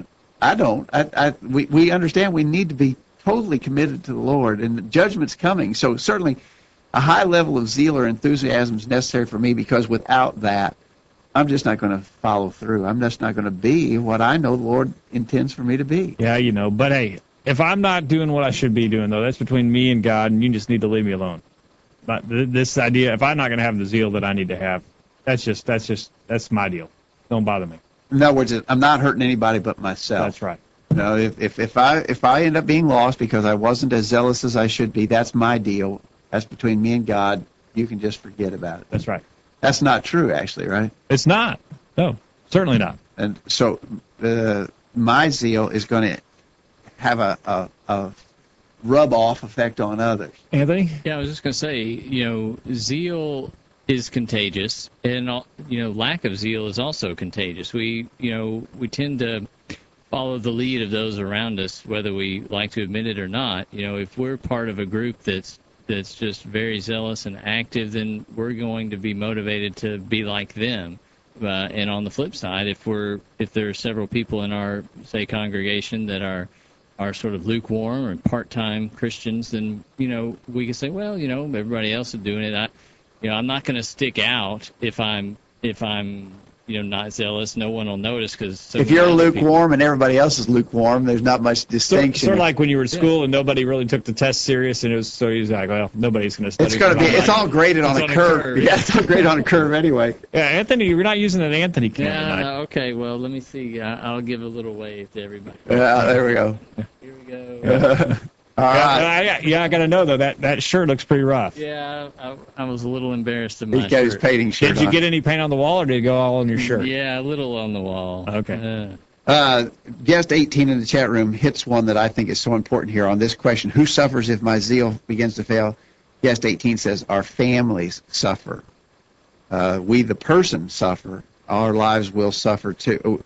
I don't. I, I we we understand we need to be totally committed to the Lord, and the judgment's coming. So certainly, a high level of zeal or enthusiasm is necessary for me, because without that, I'm just not going to follow through. I'm just not going to be what I know the Lord intends for me to be. Yeah, you know, but hey, if I'm not doing what I should be doing, though, that's between me and God, and you just need to leave me alone. But th- this idea, if I'm not going to have the zeal that I need to have, that's just, that's just, that's my deal. Don't bother me. In other words, I'm not hurting anybody but myself. That's right. You know, if, if, if I if I end up being lost because I wasn't as zealous as I should be, that's my deal. That's between me and God. You can just forget about it. That's right. That's not true, actually, right? It's not. No, certainly not. And so uh, my zeal is going to have a, a, a rub-off effect on others. Anthony? Yeah, I was just going to say, you know, zeal is contagious, and, you know, lack of zeal is also contagious. We, you know, we tend to follow the lead of those around us, whether we like to admit it or not. You know, if we're part of a group that's that's just very zealous and active, then we're going to be motivated to be like them. Uh, and on the flip side, if we're if there are several people in our, say, congregation that are are sort of lukewarm or part-time Christians, then, you know, we can say, well, you know, everybody else is doing it. I, you know, I'm not going to stick out if I'm if I'm you know, not zealous. No one will notice, because so if you're lukewarm people, and everybody else is lukewarm, there's not much distinction. Sort of like when you were in school and nobody really took the test serious, and it was so he's like, well, nobody's going to study. It's going to be. It's all graded on, It's a, on curve. a curve. Yeah, it's all graded on a curve anyway. Yeah, Anthony, you're not using an Anthony can yeah, tonight. okay, well, let me see. I, I'll give a little wave to everybody. Yeah, there we go. Here we go. All right. Yeah, I, yeah, I got to know though, that that shirt looks pretty rough. Yeah, I, I was a little embarrassed of my He got his shirt. painting shirt Did you on. get any paint on the wall, or did it go all on your shirt? Yeah, a little on the wall. Okay. Uh, Uh, guest eighteen in the chat room hits one that I think is so important here on this question. Who suffers if my zeal begins to fail? Guest eighteen says, our families suffer. Uh, we, the person, suffer. Our lives will suffer too.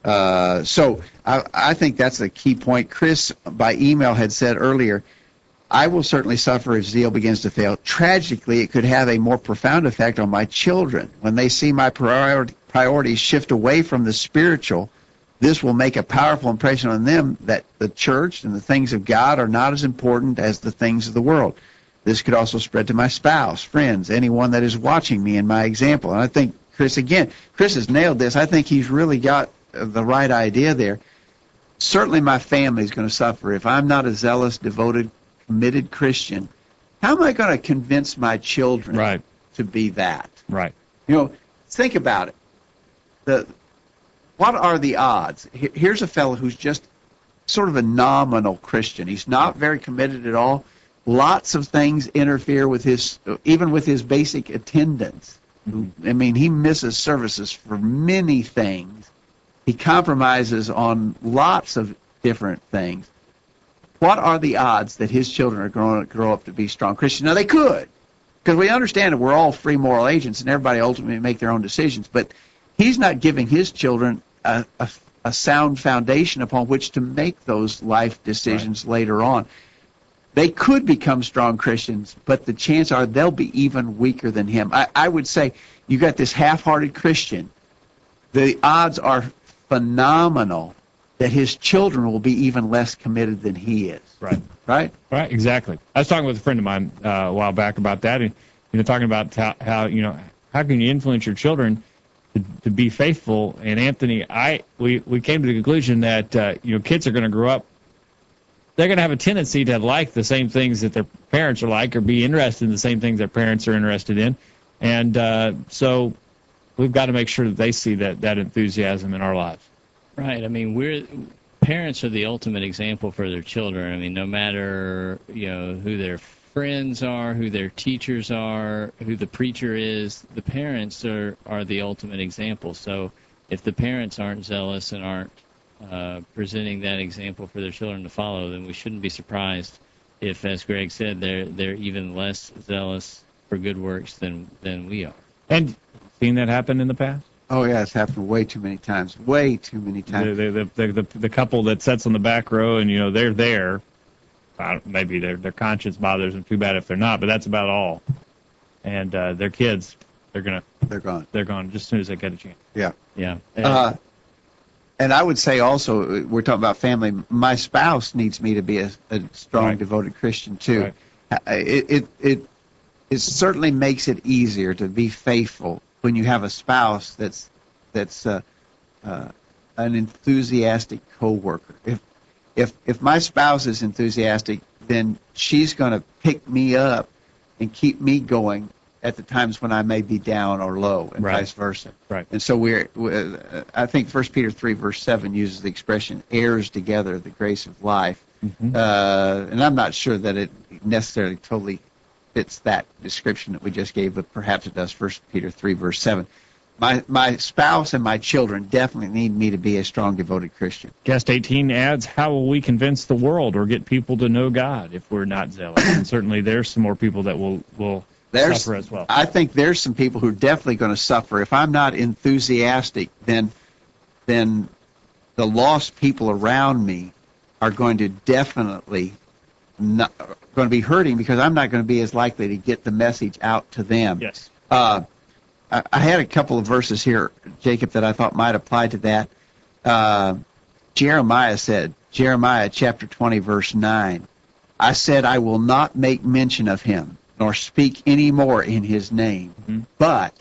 Uh, so I, I think that's a key point. Chris, by email, had said earlier, I will certainly suffer if zeal begins to fail. Tragically, it could have a more profound effect on my children. When they see my priority, priorities shift away from the spiritual, this will make a powerful impression on them that the church and the things of God are not as important as the things of the world. This could also spread to my spouse, friends, anyone that is watching me in my example. And I think Chris, again, Chris has nailed this. I think he's really got the right idea there. Certainly my family is going to suffer. If I'm not a zealous, devoted, committed Christian, how am I going to convince my children Right. to be that? Right. You know, think about it. The What are the odds? Here's a fellow who's just sort of a nominal Christian. He's not very committed at all. Lots of things interfere with his, even with his basic attendance. I mean, he misses services for many things. He compromises on lots of different things. What are the odds that his children are going to grow up to be strong Christians? Now, they could, because we understand that we're all free moral agents and everybody ultimately make their own decisions, but he's not giving his children a, a, a sound foundation upon which to make those life decisions right. later on. They could become strong Christians, but the chances are they'll be even weaker than him. I, I would say you got this half-hearted Christian. The odds are phenomenal that his children will be even less committed than he is. Right. Right? Right, exactly. I was talking with a friend of mine uh, a while back about that, and you know, talking about how, how you know how can you influence your children to, to be faithful. And Anthony, I we, we came to the conclusion that uh, you know kids are going to grow up. They're going to have a tendency to like the same things that their parents are like, or be interested in the same things their parents are interested in, and uh, so we've got to make sure that they see that that enthusiasm in our lives. Right. I mean, we're parents are the ultimate example for their children. I mean, no matter you know who their friends are, who their teachers are, who the preacher is, the parents are are the ultimate example. So if the parents aren't zealous and aren't uh, presenting that example for their children to follow, then we shouldn't be surprised if, as Greg said, they're they're even less zealous for good works than than we are. And seen that happen in the past? Oh, yeah, it's happened way too many times. Way too many times. The, the, the, the, the couple that sits on the back row and, you know, they're there. I don't, maybe their their conscience bothers them too bad if they're not, but that's about all. And uh, their kids, they're gonna They're gone. they're gone just as soon as they get a chance. Yeah. Yeah. Uh, and I would say also, we're talking about family. My spouse needs me to be a, a strong, Right. devoted Christian too. Right. Uh, It, it it it certainly makes it easier to be faithful when you have a spouse that's that's uh, uh, an enthusiastic coworker. If if if my spouse is enthusiastic, then she's going to pick me up and keep me going at the times when I may be down or low, and Right. vice versa. Right. And so we're, we I think First Peter three verse seven uses the expression "heirs together the grace of life," Mhm. uh, and I'm not sure that it necessarily totally fits that description that we just gave, but perhaps it does. First Peter three verse seven. My my spouse and my children definitely need me to be a strong, devoted Christian. Guest eighteen adds, how will we convince the world or get people to know God if we're not zealous? And certainly there's some more people that will, will There's, suffer as well. I think there's some people who are definitely going to suffer. If I'm not enthusiastic, then then the lost people around me are going to definitely not going to be hurting because I'm not going to be as likely to get the message out to them. Yes. Uh, I, I had a couple of verses here, Jacob, that I thought might apply to that. Uh, Jeremiah said, Jeremiah chapter twenty, verse nine, I said, I will not make mention of him, nor speak any more in his name. Mm-hmm. But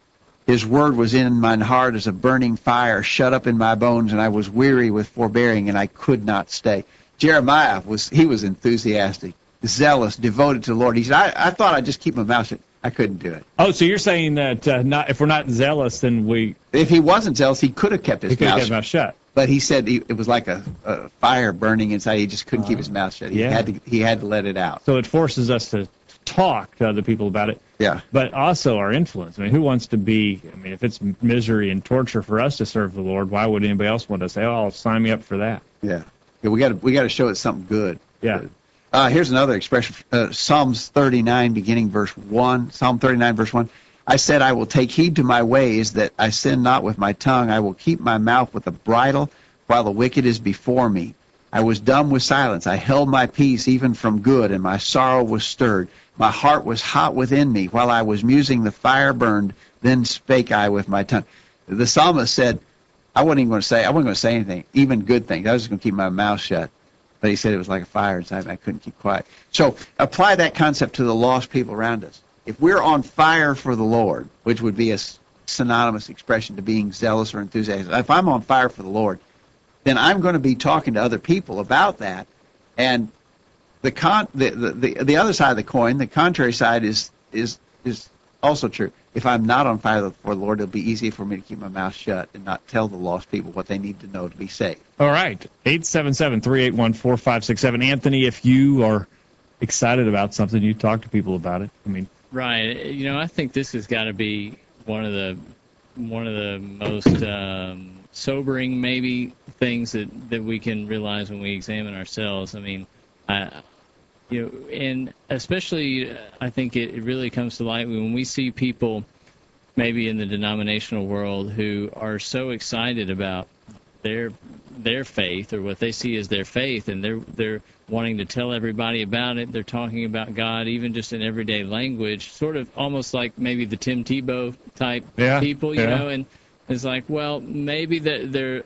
his word was in mine heart as a burning fire, shut up in my bones, and I was weary with forbearing, and I could not stay. Jeremiah was he was enthusiastic, zealous, devoted to the Lord. He said, I, I thought I'd just keep my mouth shut. I couldn't do it. Oh, so you're saying that uh, not if we're not zealous, then we If he wasn't zealous, he could have kept his we could mouth get shut. our mouth shut. But he said he, it was like a, a fire burning inside. He just couldn't keep his mouth shut. He yeah. had to he had to let it out. So it forces us to talk to other people about it, Yeah. but also our influence. I mean, who wants to be, I mean, if it's misery and torture for us to serve the Lord, why would anybody else want to say, oh, sign me up for that? Yeah. Yeah, we got to we got to show it something good. Yeah. Good. Uh, here's another expression. Uh, Psalms thirty-nine, beginning verse one. Psalm thirty-nine, verse one. I said, I will take heed to my ways, that I sin not with my tongue. I will keep my mouth with a bridle, while the wicked is before me. I was dumb with silence. I held my peace even from good, and my sorrow was stirred. My heart was hot within me. While I was musing, the fire burned. Then spake I with my tongue. The psalmist said, I wasn't even going to say, I wasn't going to say anything, even good things. I was just going to keep my mouth shut. But he said it was like a fire inside me. I couldn't keep quiet. So apply that concept to the lost people around us. If we're on fire for the Lord, which would be a synonymous expression to being zealous or enthusiastic, if I'm on fire for the Lord, then I'm going to be talking to other people about that. And the con the, the, the, the other side of the coin, the contrary side, is is is also true. If I'm not on fire for the Lord, it'll be easy for me to keep my mouth shut and not tell the lost people what they need to know to be saved. All right, eight seven seven, three eight one, four five six seven. Anthony, if you are excited about something, you talk to people about it. I mean, Right. You know, I think this has got to be one of the one of the most um, sobering, maybe, things that, that we can realize when we examine ourselves. I mean, I, you know, and especially, uh, I think it, it really comes to light when we see people, maybe in the denominational world, who are so excited about their their faith, or what they see as their faith, and they're they're wanting to tell everybody about it. They're talking about God, even just in everyday language, sort of almost like maybe the Tim Tebow type Yeah, people, you yeah. know. And it's like, well, maybe that they're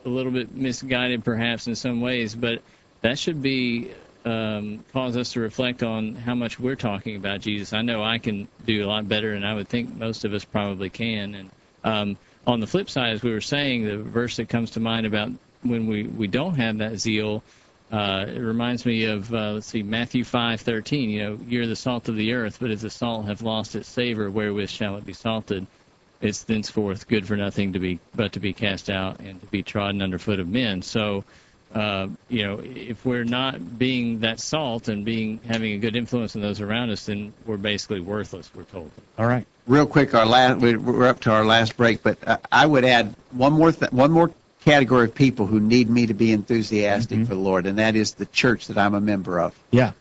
a little bit misguided perhaps in some ways, but that should be um, cause us to reflect on how much we're talking about Jesus. I know I can do a lot better, and I would think most of us probably can. And um, on the flip side, as we were saying, the verse that comes to mind about when we, we don't have that zeal, uh, it reminds me of, uh, let's see, Matthew five thirteen. You know, you're the salt of the earth, but if the salt have lost its savor, wherewith shall it be salted? It's thenceforth good for nothing to be but to be cast out and to be trodden under foot of men. So, uh, you know, if we're not being that salt and being having a good influence on those around us, then we're basically worthless, we're told. All right. Real quick, our last, we're up to our last break, but uh, I would add one more th- one more category of people who need me to be enthusiastic Mhm. for the Lord, and that is the church that I'm a member of. Yeah.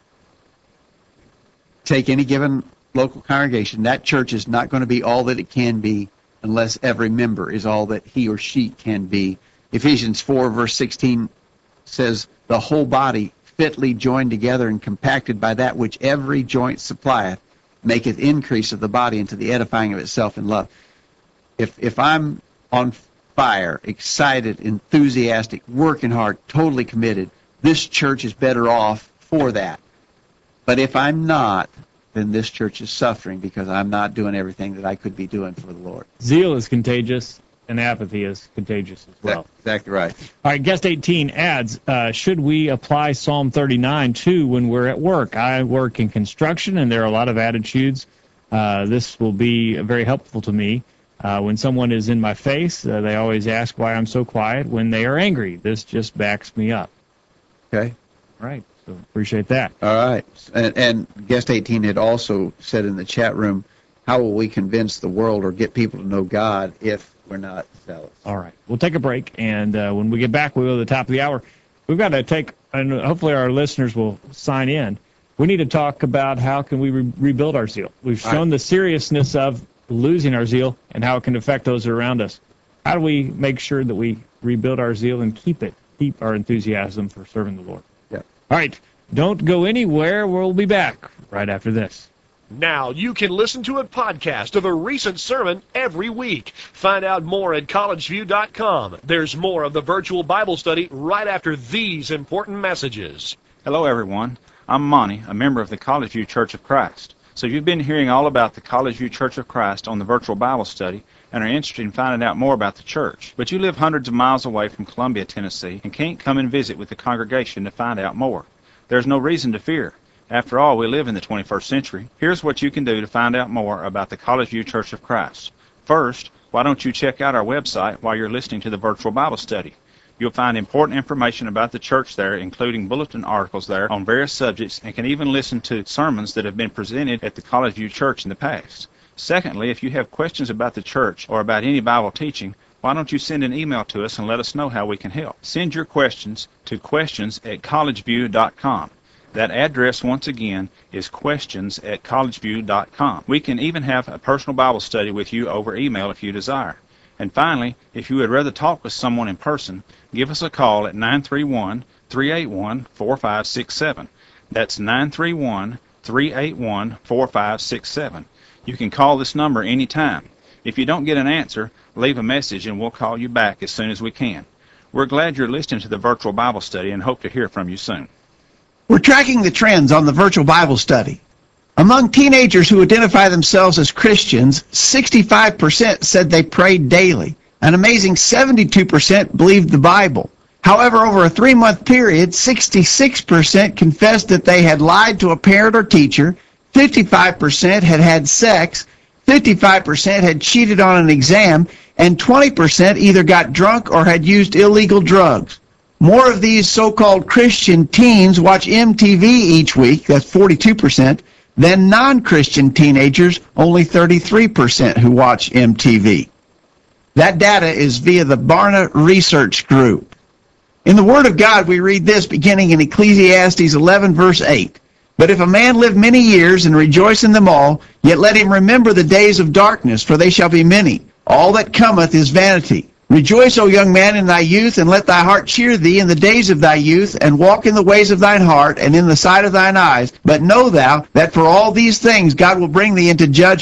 Take any given local congregation, that church is not going to be all that it can be unless every member is all that he or she can be. Ephesians four, verse sixteen says, the whole body fitly joined together and compacted by that which every joint supplieth, maketh increase of the body into the edifying of itself in love. If if I'm on fire, excited, enthusiastic, working hard, totally committed, this church is better off for that. But if I'm not, then this church is suffering because I'm not doing everything that I could be doing for the Lord. Zeal is contagious, and apathy is contagious as well. That's exactly right. All right, guest eighteen adds, uh, should we apply Psalm thirty-nine too when we're at work? I work in construction, and there are a lot of attitudes. Uh, this will be very helpful to me. Uh, when someone is in my face, uh, they always ask why I'm so quiet when they are angry. This just backs me up. Okay. All right, so appreciate that. All right. And, and guest eighteen had also said in the chat room, how will we convince the world or get people to know God if we're not zealous? All right, we'll take a break, and uh, when we get back, we'll go to the top of the hour. We've got to take, and hopefully our listeners will sign in. We need to talk about how can we re- rebuild our zeal. We've shown right. the seriousness of losing our zeal and how it can affect those around us. How do we make sure that we rebuild our zeal and keep it, keep our enthusiasm for serving the Lord? Yeah. All right, don't go anywhere. We'll be back right after this. Now you can listen to a podcast of a recent sermon every week. Find out more at college view dot com. There's more of the virtual Bible study right after these important messages. Hello, everyone. I'm Monty, a member of the College View Church of Christ. So you've been hearing all about the College View Church of Christ on the virtual Bible study and are interested in finding out more about the church. But you live hundreds of miles away from Columbia, Tennessee, and can't come and visit with the congregation to find out more. There's no reason to fear. After all, we live in the twenty-first century. Here's what you can do to find out more about the College View Church of Christ. First, why don't you check out our website while you're listening to the virtual Bible study? You'll find important information about the church there, including bulletin articles there on various subjects, and can even listen to sermons that have been presented at the College View Church in the past. Secondly, if you have questions about the church or about any Bible teaching, why don't you send an email to us and let us know how we can help? Send your questions to questions at college view dot com. That address, once again, is questions at college view dot com. We can even have a personal Bible study with you over email if you desire. And finally, if you would rather talk with someone in person, give us a call at nine three one, three eight one, four five six seven. That's nine three one, three eight one, four five six seven. You can call this number anytime. If you don't get an answer, leave a message and we'll call you back as soon as we can. We're glad you're listening to the virtual Bible study and hope to hear from you soon. We're tracking the trends on the virtual Bible study. Among teenagers who identify themselves as Christians, sixty-five percent said they prayed daily. An amazing seventy-two percent believed the Bible. However, over a three-month period, sixty-six percent confessed that they had lied to a parent or teacher, fifty-five percent had had sex, fifty-five percent had cheated on an exam, and twenty percent either got drunk or had used illegal drugs. More of these so-called Christian teens watch M T V each week, that's forty-two percent, than non-Christian teenagers, only thirty-three percent who watch M T V. That data is via the Barna Research Group. In the Word of God, we read this beginning in Ecclesiastes eleven, verse eight. But if a man live many years and rejoice in them all, yet let him remember the days of darkness, for they shall be many. All that cometh is vanity. Rejoice, O young man, in thy youth, and let thy heart cheer thee in the days of thy youth, and walk in the ways of thine heart, and in the sight of thine eyes. But know thou that for all these things God will bring thee into judgment.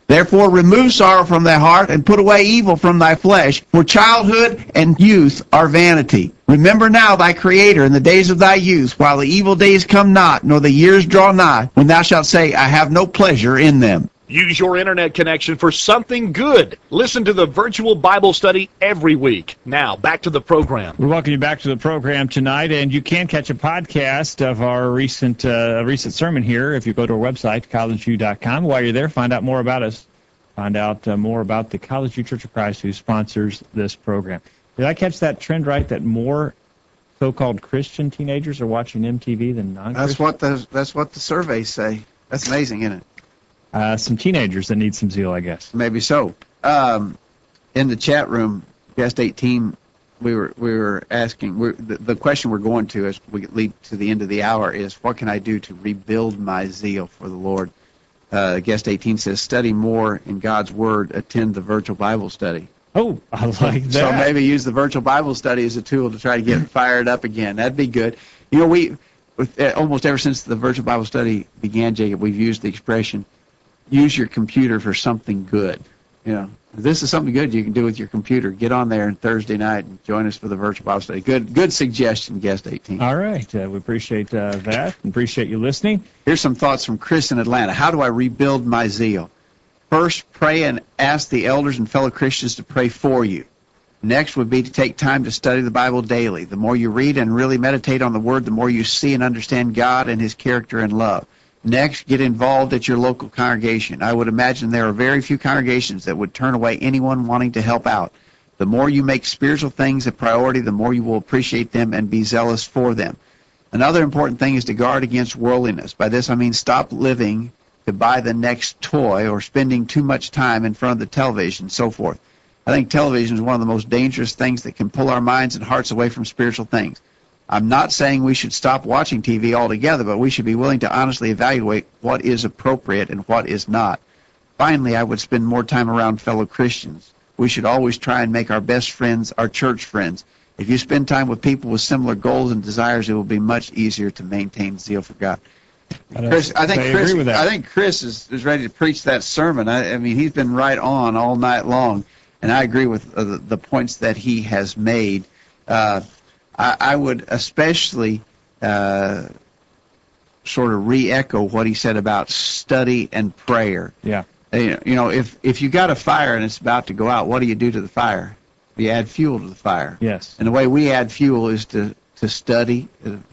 Therefore remove sorrow from thy heart, and put away evil from thy flesh, for childhood and youth are vanity. Remember now thy Creator in the days of thy youth, while the evil days come not, nor the years draw nigh, when thou shalt say, I have no pleasure in them. Use your internet connection for something good. Listen to the virtual Bible study every week. Now, back to the program. We welcome you back to the program tonight, and you can catch a podcast of our recent uh, recent sermon here if you go to our website, college view dot com. While you're there, find out more about us. Find out uh, more about the College View Church of Christ, who sponsors this program. Did I catch that trend right, that more so-called Christian teenagers are watching M T V than non-Christian? That's what the that's what the surveys say. That's amazing, isn't it? Uh, some teenagers that need some zeal, I guess. Maybe so. Um, in the chat room, guest eighteen, we were we were asking. We're, the, the question we're going to as we lead to the end of the hour is, what can I do to rebuild my zeal for the Lord? Uh, guest eighteen says, study more in God's Word. Attend the virtual Bible study. Oh, I like that. So maybe use the virtual Bible study as a tool to try to get fired up again. That'd be good. You know, we with, uh, almost ever since the virtual Bible study began, Jacob, we've used the expression, use your computer for something good. You know, if this is something good you can do with your computer. Get on there on Thursday night and join us for the virtual Bible study. Good, good suggestion, guest eighteen. All right, uh, we appreciate uh, that. Appreciate you listening. Here's some thoughts from Chris in Atlanta. How do I rebuild my zeal? First, pray and ask the elders and fellow Christians to pray for you. Next would be to take time to study the Bible daily. The more you read and really meditate on the Word, the more you see and understand God and His character and love. Next, get involved at your local congregation. I would imagine there are very few congregations that would turn away anyone wanting to help out. The more you make spiritual things a priority, the more you will appreciate them and be zealous for them. Another important thing is to guard against worldliness. By this I mean stop living to buy the next toy or spending too much time in front of the television and so forth. I think television is one of the most dangerous things that can pull our minds and hearts away from spiritual things. I'm not saying we should stop watching T V altogether, but we should be willing to honestly evaluate what is appropriate and what is not. Finally, I would spend more time around fellow Christians. We should always try and make our best friends our church friends. If you spend time with people with similar goals and desires, it will be much easier to maintain zeal for God. Chris, I think I Chris, agree with that. I think Chris is, is ready to preach that sermon. I, I mean, he's been right on all night long, and I agree with uh, the, the points that he has made. Uh, I, I would especially uh, sort of re-echo what he said about study and prayer. Yeah. You know, if if you got a fire and it's about to go out, what do you do to the fire? You add fuel to the fire. Yes. And the way we add fuel is to, to study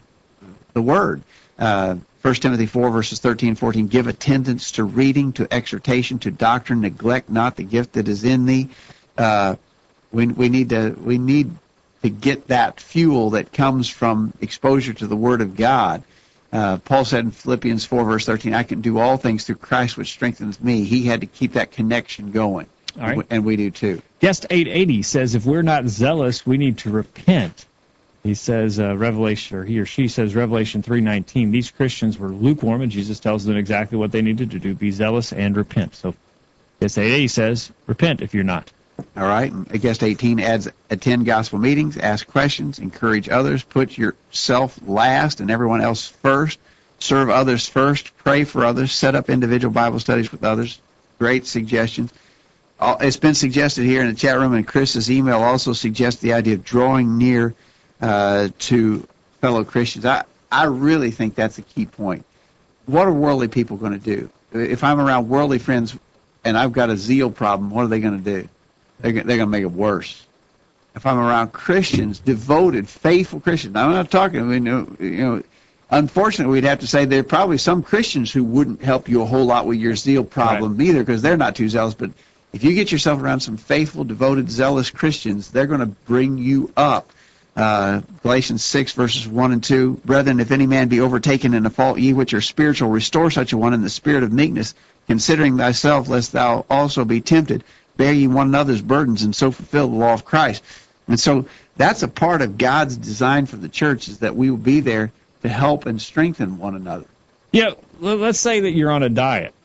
the Word. Uh, First Timothy four, verses thirteen and fourteen, give attendance to reading, to exhortation, to doctrine, neglect not the gift that is in thee. Uh, we, we need to we need to get that fuel that comes from exposure to the Word of God. Uh, Paul said in Philippians four, verse thirteen, I can do all things through Christ which strengthens me. He had to keep that connection going, All right. and we do too. Guest eight eighty says, if we're not zealous, we need to repent. He says, uh, Revelation, or he or she says, Revelation three nineteen, these Christians were lukewarm, and Jesus tells them exactly what they needed to do, be zealous and repent. So guest eight eighty says, repent if you're not. All right. And guest eighteen adds, attend gospel meetings, ask questions, encourage others, put yourself last and everyone else first, serve others first, pray for others, set up individual Bible studies with others. Great suggestions. Uh, it's been suggested here in the chat room, and Chris's email also suggests the idea of drawing near uh, to fellow Christians. I, I really think that's a key point. What are worldly people going to do? If I'm around worldly friends and I've got a zeal problem, what are they going to do? They're, they're going to make it worse. If I'm around Christians, devoted, faithful Christians, I'm not talking, I mean, you know, unfortunately, we'd have to say there are probably some Christians who wouldn't help you a whole lot with your zeal problem right. either, because they're not too zealous. But if you get yourself around some faithful, devoted, zealous Christians, they're going to bring you up. Uh, Galatians six, verses one and two, Brethren, if any man be overtaken in a fault, ye which are spiritual, restore such a one in the spirit of meekness, considering thyself, lest thou also be tempted. Bear ye one another's burdens, and so fulfill the law of Christ. And so that's a part of God's design for the church, is that we will be there to help and strengthen one another. Yeah, let's say that you're on a diet.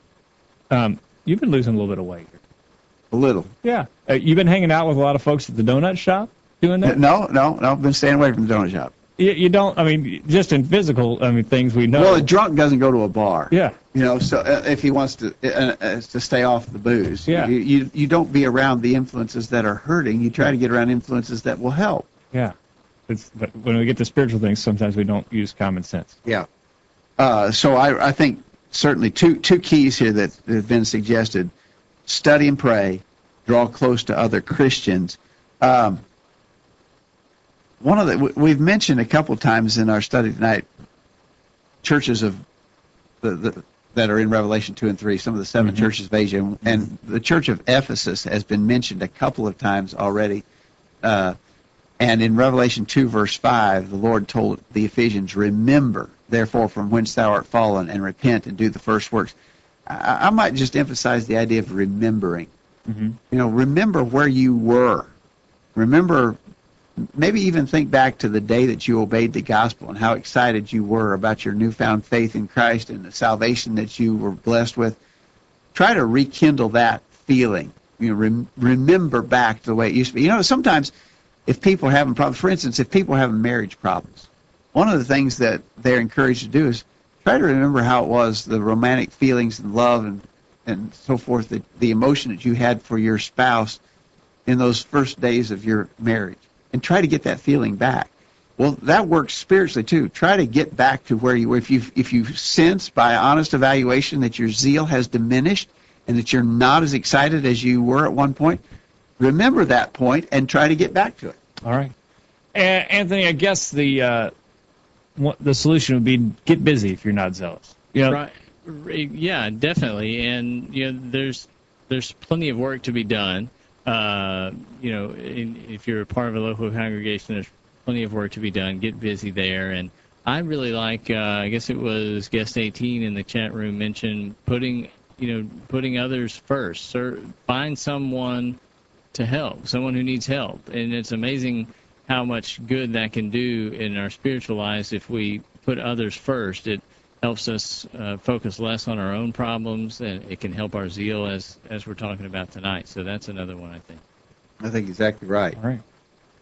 Um, you've been losing a little bit of weight. A little. Yeah. Uh, you've been hanging out with a lot of folks at the donut shop doing that? No, no, no. I've been staying away from the donut shop. you, you don't, I mean, just in physical, I mean, things we know. Well, a drunk doesn't go to a bar. Yeah. You know, so uh, if he wants to uh, uh, to stay off the booze, Yeah. you, you you don't be around the influences that are hurting. You try to get around influences that will help. Yeah. It's, but when we get to spiritual things, sometimes we don't use common sense. Yeah. Uh, so I, I think certainly two two keys here that have been suggested: study and pray, draw close to other Christians. Um, one of the we've mentioned a couple of times in our study tonight, churches of the, the that are in Revelation two and three, some of the seven Mm-hmm. churches of Asia, and, and the church of Ephesus has been mentioned a couple of times already. Uh, and in Revelation two, verse five, the Lord told the Ephesians, "Remember, therefore, from whence thou art fallen, and repent and do the first works." I, I might just emphasize the idea of remembering. Mm-hmm. You know, remember where you were. Remember, maybe even think back to the day that you obeyed the gospel and how excited you were about your newfound faith in Christ and the salvation that you were blessed with. Try to rekindle that feeling. You know, rem- remember back to the way it used to be. You know, sometimes if people are having problems, for instance, if people are having marriage problems, one of the things that they're encouraged to do is try to remember how it was, the romantic feelings and love and, and so forth, the, the emotion that you had for your spouse in those first days of your marriage, and try to get that feeling back. Well, that works spiritually too. Try to get back to where you were. If you if you sense by honest evaluation that your zeal has diminished and that you're not as excited as you were at one point, remember that point and try to get back to it. All right. Uh, Anthony, I guess the uh, what, the solution would be get busy if you're not zealous. You know, Right. Yeah, definitely. And you know, there's there's plenty of work to be done. Uh, you know, in, if you're a part of a local congregation, there's plenty of work to be done. Get busy there. And I really like, uh, I guess it was guest eighteen in the chat room mentioned putting, you know, putting others first. Sir, find someone to help, someone who needs help. And it's amazing how much good that can do in our spiritual lives if we put others first. It helps us uh, focus less on our own problems, and it can help our zeal as as we're talking about tonight. So that's another one, I think. I think exactly right. all right.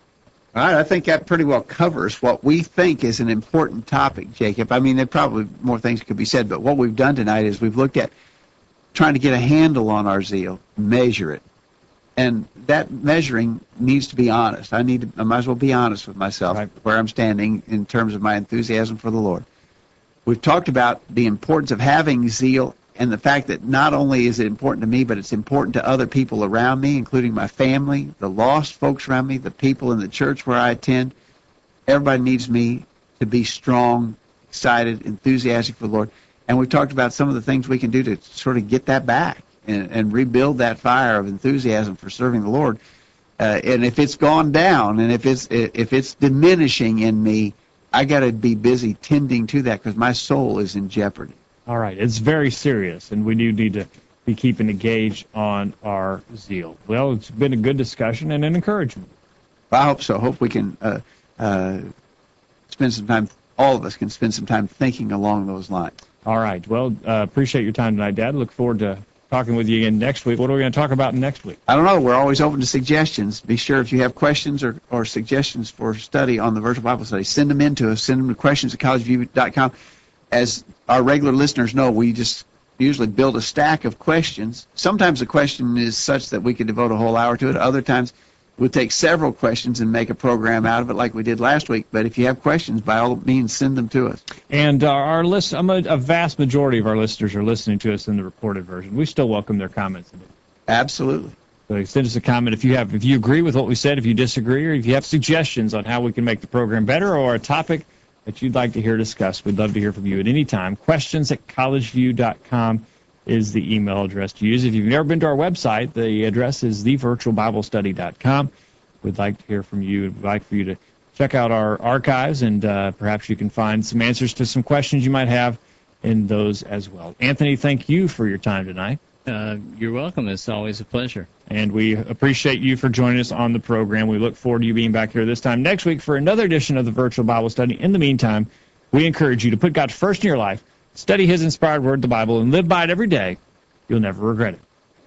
All right, I think that pretty well covers what we think is an important topic, Jacob. I mean, there are probably more things could be said, but what we've done tonight is we've looked at trying to get a handle on our zeal, measure it. And that measuring needs to be honest. I need to, I might as well be honest with myself, Right. where I'm standing in terms of my enthusiasm for the Lord. We've talked about the importance of having zeal and the fact that not only is it important to me, but it's important to other people around me, including my family, the lost folks around me, the people in the church where I attend. Everybody needs me to be strong, excited, enthusiastic for the Lord. And we've talked about some of the things we can do to sort of get that back and, and rebuild that fire of enthusiasm for serving the Lord. Uh, and if it's gone down and if it's if it's diminishing in me, I got to be busy tending to that because my soul is in jeopardy. All right. It's very serious, and we do need to be keeping a gauge on our zeal. Well, it's been a good discussion and an encouragement. I hope so. Hope we can uh, uh, spend some time, all of us can spend some time thinking along those lines. All right. Well, uh, appreciate your time tonight, Dad. Look forward to talking with you again next week. What are we going to talk about next week? I don't know. We're always open to suggestions. Be sure if you have questions or, or suggestions for study on the Virtual Bible Study, send them in to us. Send them to questions at college view dot com. As our regular listeners know, we just usually build a stack of questions. Sometimes the question is such that we could devote a whole hour to it. Other times we'll take several questions and make a program out of it like we did last week. But if you have questions, by all means, send them to us. And uh, our list, I'm a, a vast majority of our listeners are listening to us in the recorded version. We still welcome their comments. Absolutely. So send us a comment if you have, if you agree with what we said, if you disagree, or if you have suggestions on how we can make the program better or a topic that you'd like to hear discussed. We'd love to hear from you at any time. Questions at college view dot com is the email address to use. If you've never been to our website, the address is the virtual bible study dot com. We'd like to hear from you. We'd like for you to check out our archives, and uh, perhaps you can find some answers to some questions you might have in those as well. Anthony, thank you for your time tonight. Uh, you're welcome. It's always a pleasure. And we appreciate you for joining us on the program. We look forward to you being back here this time next week for another edition of the Virtual Bible Study. In the meantime, we encourage you to put God first in your life, study His inspired word, the Bible, and live by it every day. You'll never regret it.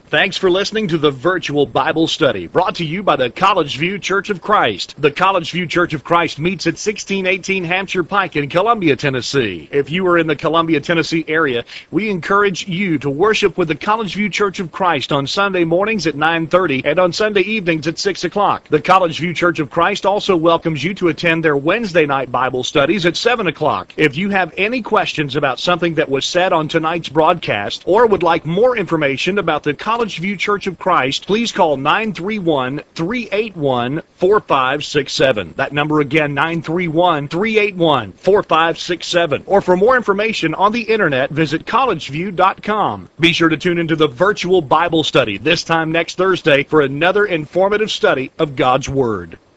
Thanks for listening to the Virtual Bible Study, brought to you by the College View Church of Christ. The College View Church of Christ meets at sixteen eighteen Hampshire Pike in Columbia, Tennessee. If you are in the Columbia, Tennessee area, we encourage you to worship with the College View Church of Christ on Sunday mornings at nine thirty and on Sunday evenings at six o'clock. The College View Church of Christ also welcomes you to attend their Wednesday night Bible studies at seven o'clock. If you have any questions about something that was said on tonight's broadcast or would like more information about the College College View Church of Christ, please call nine three one, three eight one, four five six seven. That number again, nine three one, three eight one, four five six seven. Or for more information on the internet, visit college view dot com. Be sure to tune into the Virtual Bible Study this time next Thursday for another informative study of God's Word.